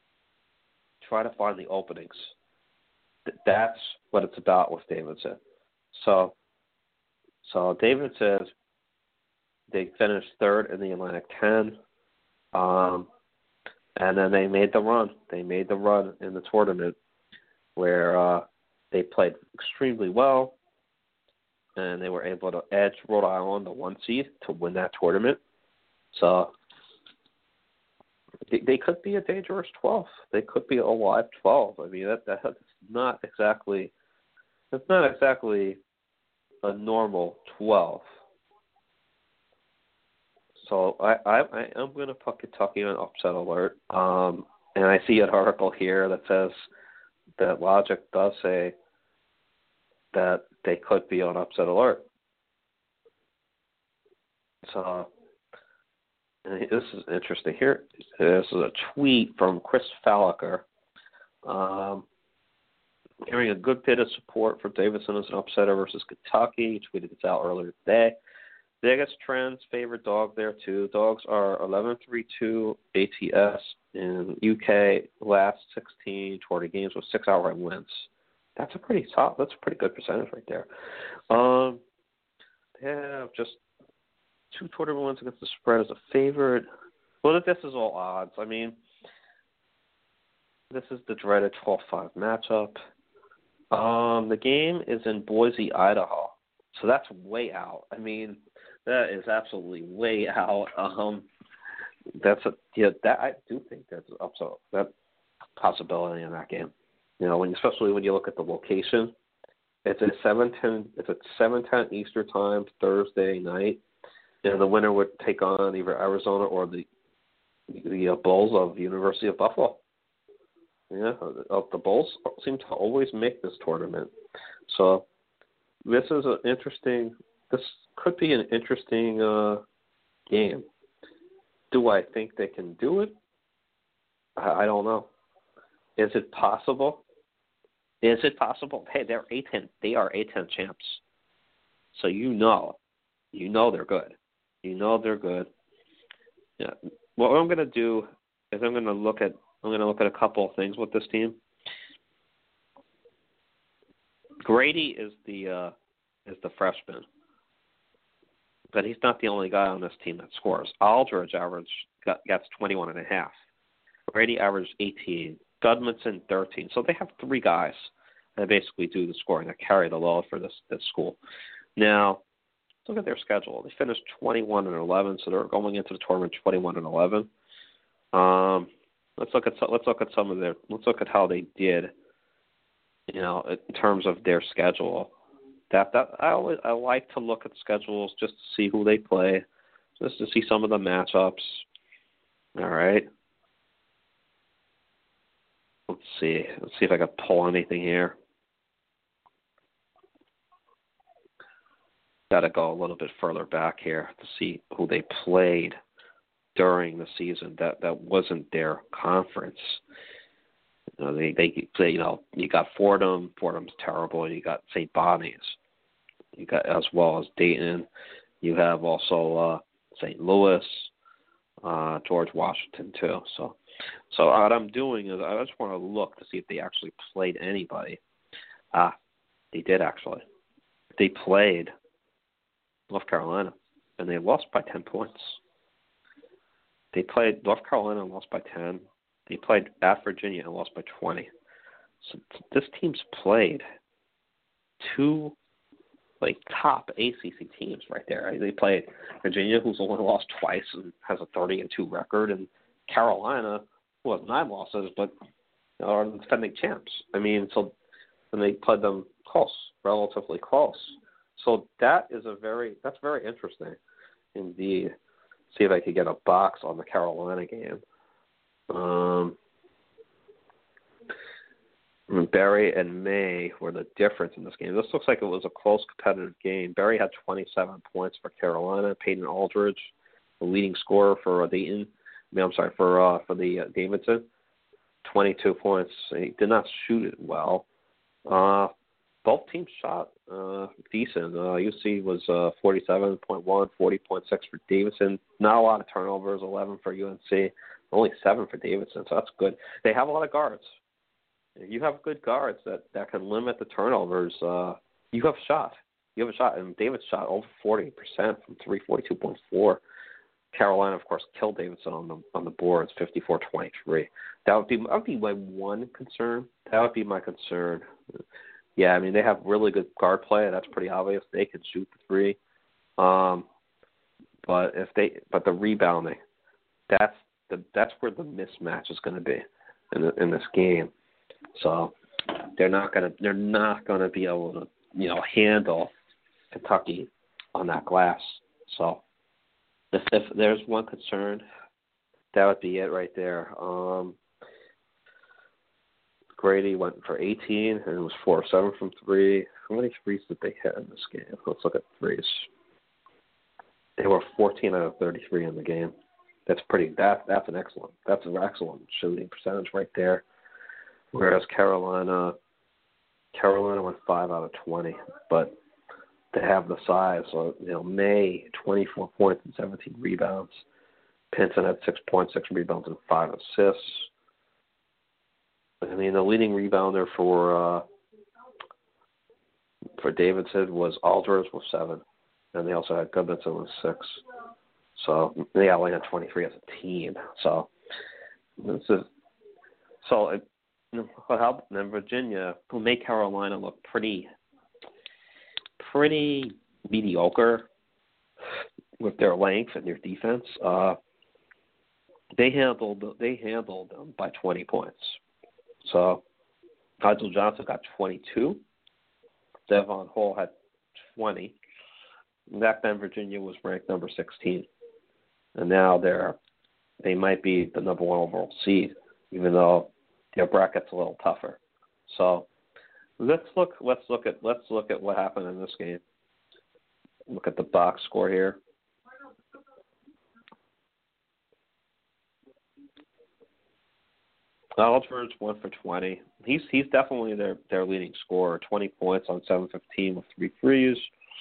the openings. That's what it's about with Davidson. So Davidson, they finished third in the Atlantic 10, and then they made the run. They made the run in the tournament where they played extremely well, and they were able to edge Rhode Island, the 1 seed, to win that tournament. So they could be a dangerous 12. They could be a live 12. I mean, that's not exactly a normal 12. So I am going to put Kentucky on upset alert. And I see an article here that says that Logic does say that they could be on upset alert. So this is interesting. Here, this is a tweet from Chris Falliker. Hearing a good bit of support for Davidson as an upsetter versus Kentucky. He tweeted this out earlier today. Biggest trends, favorite dog there too. Dogs are 11-3-2 ATS in UK last 16 tourney games with 6 outright wins. That's a pretty good percentage right there. They have just 2 tournament wins against the spread as a favorite. Well, this is all odds. I mean, this is the dreaded 12-5 matchup. The game is in Boise, Idaho, so that's way out. I mean, that is absolutely way out. I do think there's that possibility in that game. Especially when you look at the location, it's at 7:10. It's at 7:10 Eastern time Thursday night. The winner would take on either Arizona or the Bulls of University of Buffalo. Yeah, the Bulls seem to always make this tournament. So this is an interesting. This could be an interesting game. Do I think they can do it? I don't know. Is it possible? Is it possible? Hey, they're A10. They are A10 champs. So you know they're good. You know they're good. Yeah. What I'm going to do is I'm going to look at a couple of things with this team. Grady is the freshman, but he's not the only guy on this team that scores. Aldridge gets 21.5. Grady averaged 18. Gudmundsson 13. So they have three guys that basically do the scoring, that carry the load for this school. Now, look at their schedule. They finished 21-11, so they're going into the tournament 21-11. Let's look at how they did, in terms of their schedule. I like to look at schedules just to see who they play, just to see some of the matchups. All right. Let's see if I can pull anything here. Got to go a little bit further back here to see who they played during the season. That wasn't their conference. They you got Fordham. Fordham's terrible. You got St. Bonnie's. You got, as well as Dayton. You have also St. Louis, George Washington too. So what I'm doing is I just want to look to see if they actually played anybody. They did actually. They played North Carolina, and they lost by 10 points. They played North Carolina and lost by 10. They played at Virginia and lost by 20. So this team's played two top ACC teams right there. They played Virginia, who's only lost twice and has a 30-2 record, and Carolina, who has 9 losses, but are the defending champs. And they played them close, relatively close. So that's very interesting indeed. See if I could get a box on the Carolina game. Berry and May were the difference in this game. This looks like it was a close, competitive game. Berry had 27 points for Carolina. Peyton Aldridge, the leading scorer for Dayton. For the Davidson, 22 points. He did not shoot it well. Both teams shot decent. UC was 47.1, 40.6 for Davidson. Not a lot of turnovers, 11 for UNC, only 7 for Davidson, so that's good. They have a lot of guards. If you have good guards that can limit the turnovers, you have a shot. You have a shot, and Davidson shot over 40% from 3, 42.4. Carolina, of course, killed Davidson on the boards, 54-23. That would be my one concern. That would be my concern. Yeah, they have really good guard play. That's pretty obvious. They can shoot the three. But the rebounding, that's where the mismatch is going to be in this game. So they're not going to be able to handle Kentucky on that glass. So if there's one concern, that would be it right there. Grady went for 18 and it was 4 of 7 from 3. How many threes did they hit in this game? Let's look at threes. They were 14 out of 33 in the game. That's an excellent shooting percentage right there. Whereas Carolina went 5 out of 20, but they have the size. So May 24 points and 17 rebounds. Pinson had 6 points, 6 rebounds, and 5 assists. The leading rebounder for Davidson was Aldridge with 7, and they also had Gudmundsson with 6. So they only had 23 as a team. So what helped then Virginia, who made Carolina look pretty mediocre with their length and their defense. They handled them by 20 points. So Nigel Johnson got 22. Devon Hall had 20. Back then, Virginia was ranked number 16, and now they might be the number 1 overall seed, even though their bracket's a little tougher. So let's look at what happened in this game. Look at the box score here. Aldridge went for 20. He's definitely their leading scorer. 20 points on 7-15 with 3 threes.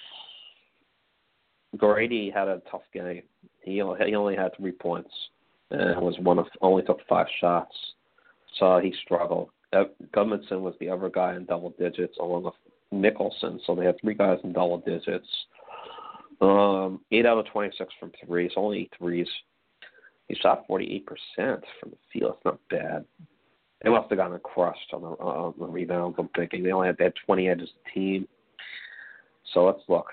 Grady had a tough game. He only had 3 points and only took 5 shots, so he struggled. Gudmundsson was the other guy in double digits, along with Nicholson. So they had 3 guys in double digits. 8 out of 26 from 3, so only 8 threes. He shot 48% from the field. It's not bad. They must have gotten crushed on the rebounds, I'm thinking. They had 20 edges a team. So let's look.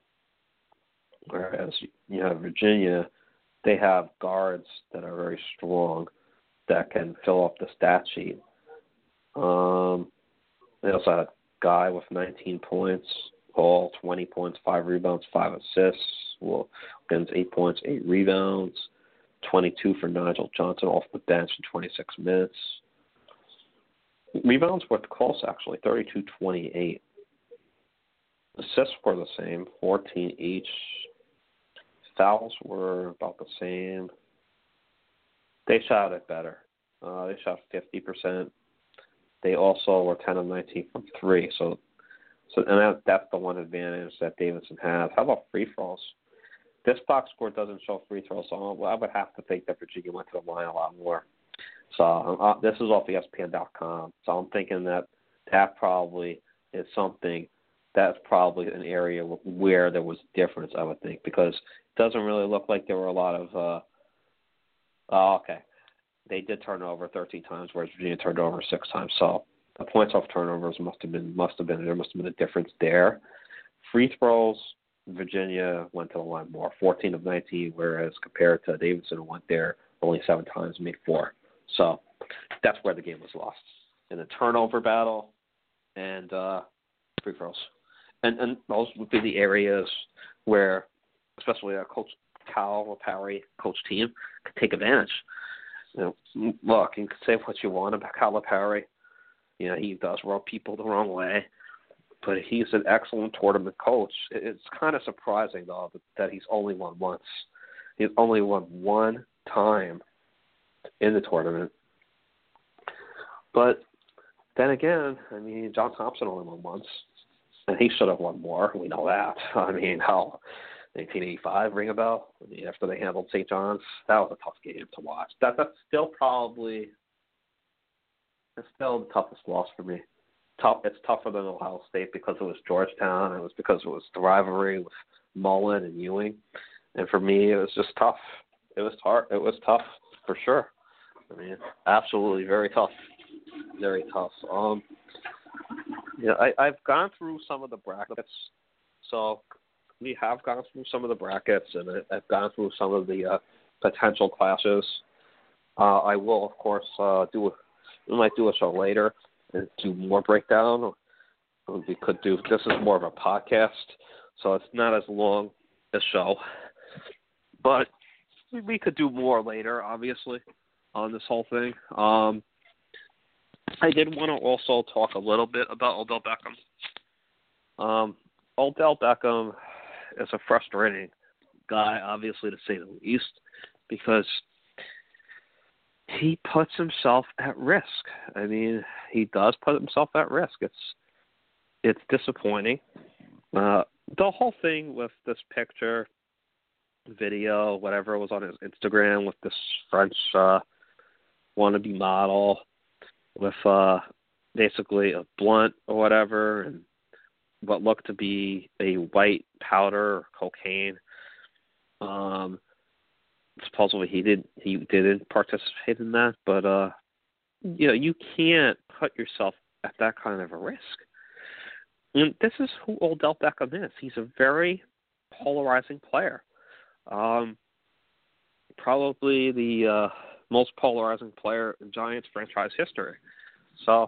Whereas you have Virginia, they have guards that are very strong that can fill up the stat sheet. They also had a guy with 19 points, Paul, 20 points, 5 rebounds, 5 assists. Wilkins, 8 points, 8 rebounds. 22 for Nigel Johnson off the bench in 26 minutes. Rebounds were close, actually, 32-28. Assists were the same, 14 each. Fouls were about the same. They shot it better. They shot 50%. They also were 10 of 19 from 3. So that's the one advantage that Davidson has. How about free throws? This box score doesn't show free throws, so I would have to think that Virginia went to the line a lot more. So this is off ESPN.com. So I'm thinking that probably is something that's probably an area where there was difference, I would think, because it doesn't really look like there were a lot of okay. They did turn over 13 times, whereas Virginia turned over 6 times. So the points off turnovers must have been a difference there. Free throws, Virginia went to the line more, 14 of 19, whereas compared to Davidson, who went there only 7 times, made 4. So that's where the game was lost, in the turnover battle and free throws. And those would be the areas where, especially a Coach Cal Lipari coach team, could take advantage. You know, look, you can say what you want about Cal Lipari. You know, he does rub people the wrong way, but he's an excellent tournament coach. It's kind of surprising, though, that he's only won once. He's only won 1 time in the tournament. But then again, I mean, John Thompson only won once, and he should have won more. We know that. I mean, hell, 1985, ring a bell? I mean, after they handled St. John's, that was a tough game to watch. That's still probably the toughest loss for me. It's tougher than Ohio State because it was Georgetown, and it was because it was the rivalry with Mullen and Ewing. And for me, it was just tough. It was hard. It was tough for sure. I mean, absolutely very tough. Very tough. I've gone through some of the brackets. So we have gone through some of the brackets, and I've gone through some of the potential clashes. I will, of course, we might do a show later and do more breakdown. We could do, this is more of a podcast, so it's not as long a show. But we could do more later, obviously, on this whole thing. I did want to also talk a little bit about Odell Beckham. Odell Beckham is a frustrating guy, obviously, to say the least, because he puts himself at risk. I mean, he does put himself at risk. It's disappointing. The whole thing with this picture, video, whatever was on his Instagram with this French wannabe model with basically a blunt or whatever, and what looked to be a white powder or cocaine. Supposedly he didn't participate in that, but you can't put yourself at that kind of a risk. And this is who Odell Beckham is. He's a very polarizing player. Probably the most polarizing player in Giants franchise history. So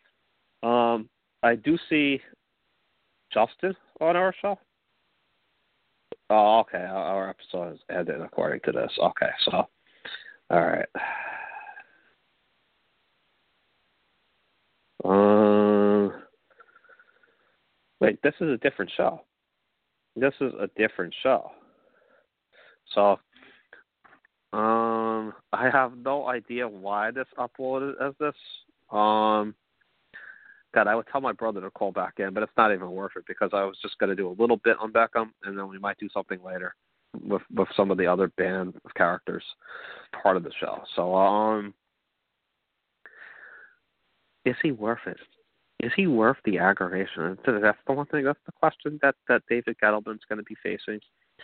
I do see Justin on our show. Oh, okay. Our episode is ended according to this. Okay, so all right. Wait, this is a different show. So, I have no idea why this uploaded as this. God, I would tell my brother to call back in, but it's not even worth it because I was just going to do a little bit on Beckham, and then we might do something later with some of the other band of characters part of the show. So, is he worth it? Is he worth the aggravation? That's the one thing. That's the question that David Gettleman's going to be facing.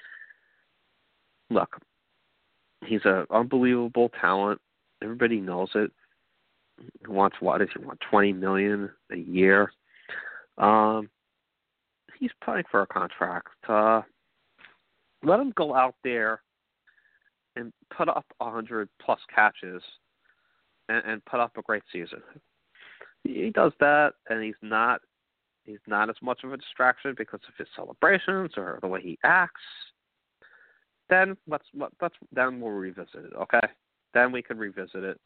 Look, he's an unbelievable talent. Everybody knows it. He wants what? Does he want $20 million a year? He's playing for a contract. Let him go out there and put up 100+ catches and put up a great season. He does that, and he's not as much of a distraction because of his celebrations or the way he acts. Then then we'll revisit it. Okay, then we can revisit it.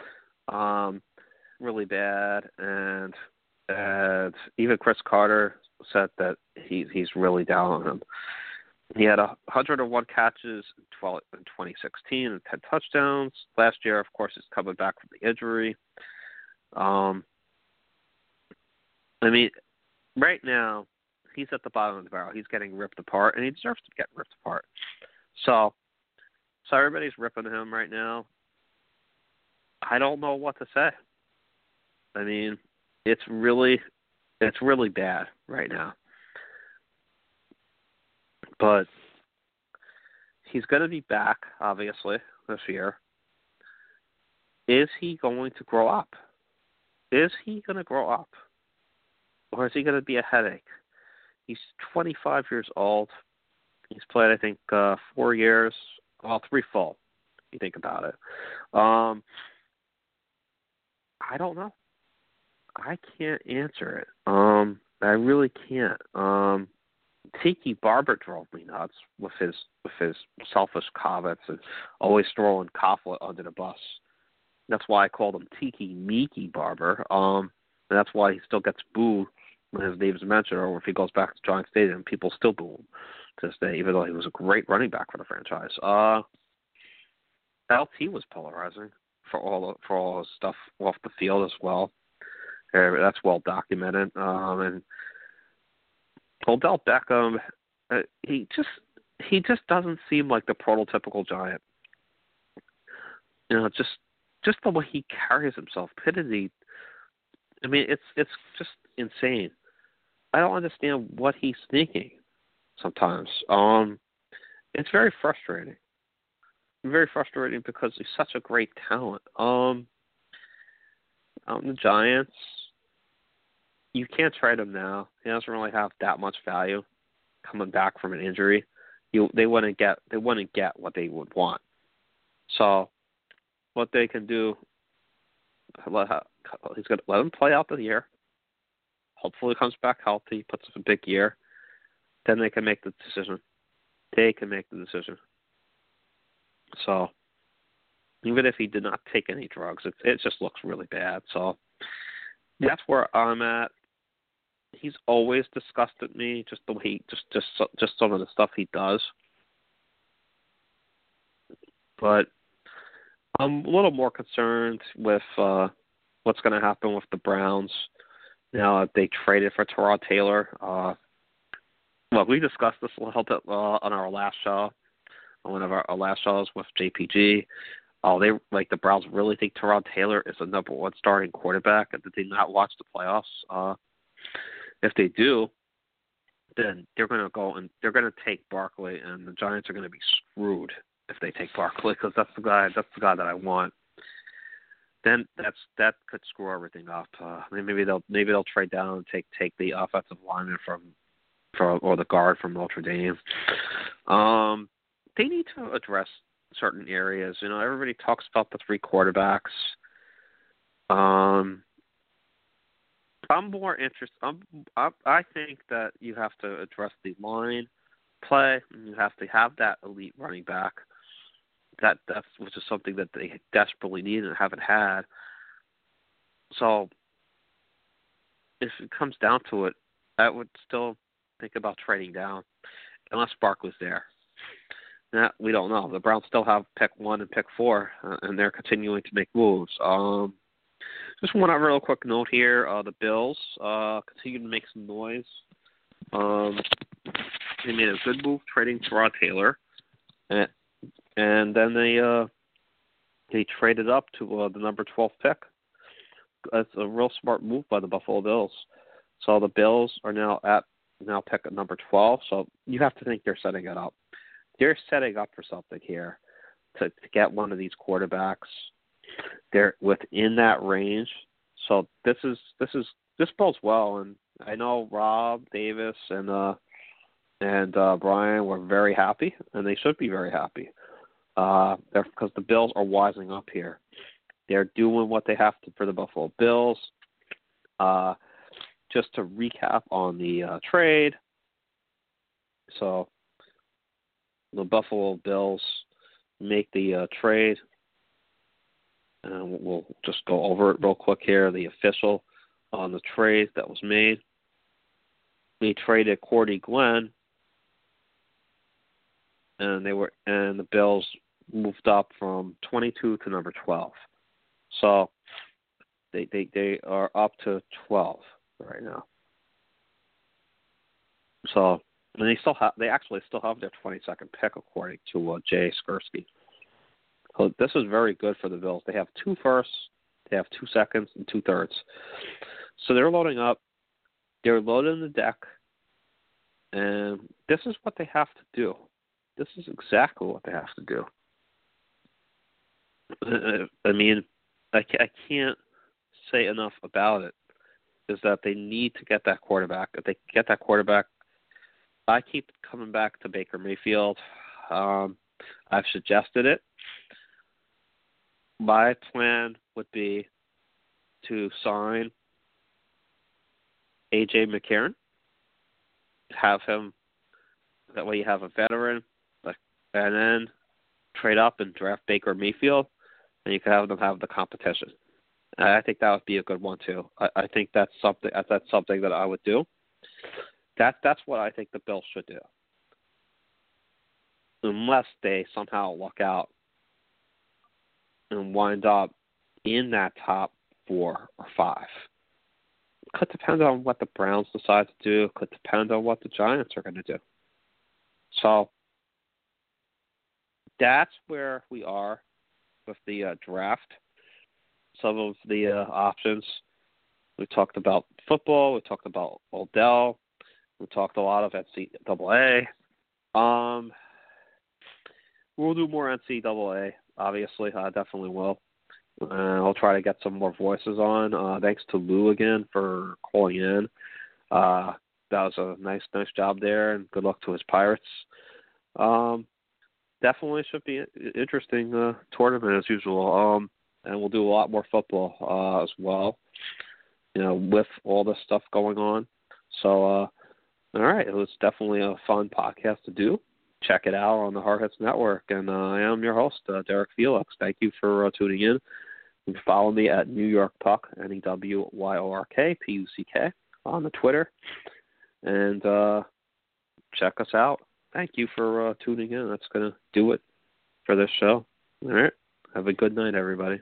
Really bad, and even Chris Carter said that he's really down on him. He had 101 catches in 2016 and 10 touchdowns. Last year, of course, he's coming back from the injury. I mean, right now, he's at the bottom of the barrel. He's getting ripped apart, and he deserves to get ripped apart. So everybody's ripping him right now. I don't know what to say. I mean, it's really bad right now. But he's going to be back, obviously, this year. Is he going to grow up? Is he going to grow up? Or is he going to be a headache? He's 25 years old. He's played, I think, 4 years. Well, 3 full, if you think about it. I don't know. I can't answer it. I really can't. Tiki Barber drove me nuts with his selfish comments and always throwing Coughlin under the bus. That's why I called him Tiki Miki Barber. And that's why he still gets booed when his name's mentioned, or if he goes back to Giant Stadium, people still boo him to this day, even though he was a great running back for the franchise. LT was polarizing for all his stuff off the field as well. That's well documented. And Odell Beckham, he just doesn't seem like the prototypical Giant. You know, just the way he carries himself. Pitty. I mean, it's just insane. I don't understand what he's thinking sometimes. It's very frustrating. Very frustrating because he's such a great talent. Out in the Giants, you can't trade him now. He doesn't really have that much value coming back from an injury. They wouldn't get what they would want. So what they can do, he's going to let him play out the year. Hopefully he comes back healthy, puts up a big year. Then they can make the decision. So even if he did not take any drugs, it just looks really bad. So that's where I'm at. He's always disgusted me, just the way just some of the stuff he does. But I'm a little more concerned with what's going to happen with the Browns now that they traded for Tyrod Taylor. Well, we discussed this a little bit on our last show, on one of our last shows with JPG. The Browns really think Tyrod Taylor is the number one starting quarterback, and did they not watch the playoffs? If they do, then they're going to go and they're going to take Barkley, and the Giants are going to be screwed if they take Barkley, because that's the guy that I want. Then that could screw everything up. Maybe they'll trade down and take the offensive lineman or the guard from Notre Dame. They need to address certain areas. You know, everybody talks about the 3 quarterbacks. I'm more interested. I think that you have to address the line play, and you have to have that elite running back. That's which is something that they desperately need and haven't had. So if it comes down to it, I would still think about trading down, unless Barkley's there. Now, we don't know. The Browns still have pick 1 and pick 4, and they're continuing to make moves. Just one real quick note here. The Bills continue to make some noise. They made a good move trading Tyrod Taylor, and then they traded up to the number 12 pick. That's a real smart move by the Buffalo Bills. So the Bills are now pick at number 12. So you have to think they're setting it up. They're setting up for something here to get one of these quarterbacks. They're within that range. So this bodes well. And I know Rob Davis and Brian were very happy, and they should be very happy. Because the Bills are wising up here. They're doing what they have to for the Buffalo Bills. Just to recap on the trade. So the Buffalo Bills make the trade. And we'll just go over it real quick here. The official on the trade that was made. They traded Cordy Glenn, and the Bills moved up from 22 to number 12. So they are up to 12 right now. So and they actually still have their 22nd pick according to Jay Skursky. So this is very good for the Bills. They have 2 firsts, they have 2 seconds, and 2 thirds. So they're loading up. They're loading the deck, and this is what they have to do. This is exactly what they have to do. I mean, I can't say enough about it, is that they need to get that quarterback. If they get that quarterback, I keep coming back to Baker Mayfield. I've suggested it. My plan would be to sign A.J. McCarron, have him, that way you have a veteran, and then trade up and draft Baker Mayfield, and you can have them have the competition. And I think that would be a good one too. I think that's something that I would do. That's what I think the Bills should do, unless they somehow luck out and wind up in that top 4 or 5. Could depend on what the Browns decide to do. Could depend on what the Giants are going to do. So that's where we are with the draft. Some of the options. We talked about football. We talked about Odell. We talked a lot of NCAA. We'll do more NCAA, obviously. I definitely will. I'll try to get some more voices on. Thanks to Lou again for calling in. That was a nice job there, and good luck to his Pirates. Definitely should be an interesting tournament as usual. And we'll do a lot more football as well, with all this stuff going on. So, all right, it was definitely a fun podcast to do. Check it out on the Hard Hits Network. And I am your host, Derek Felix. Thank you for tuning in. You can follow me at New York Puck, NEWYORK, PUCK, on the Twitter. And check us out. Thank you for tuning in. That's going to do it for this show. All right. Have a good night, everybody.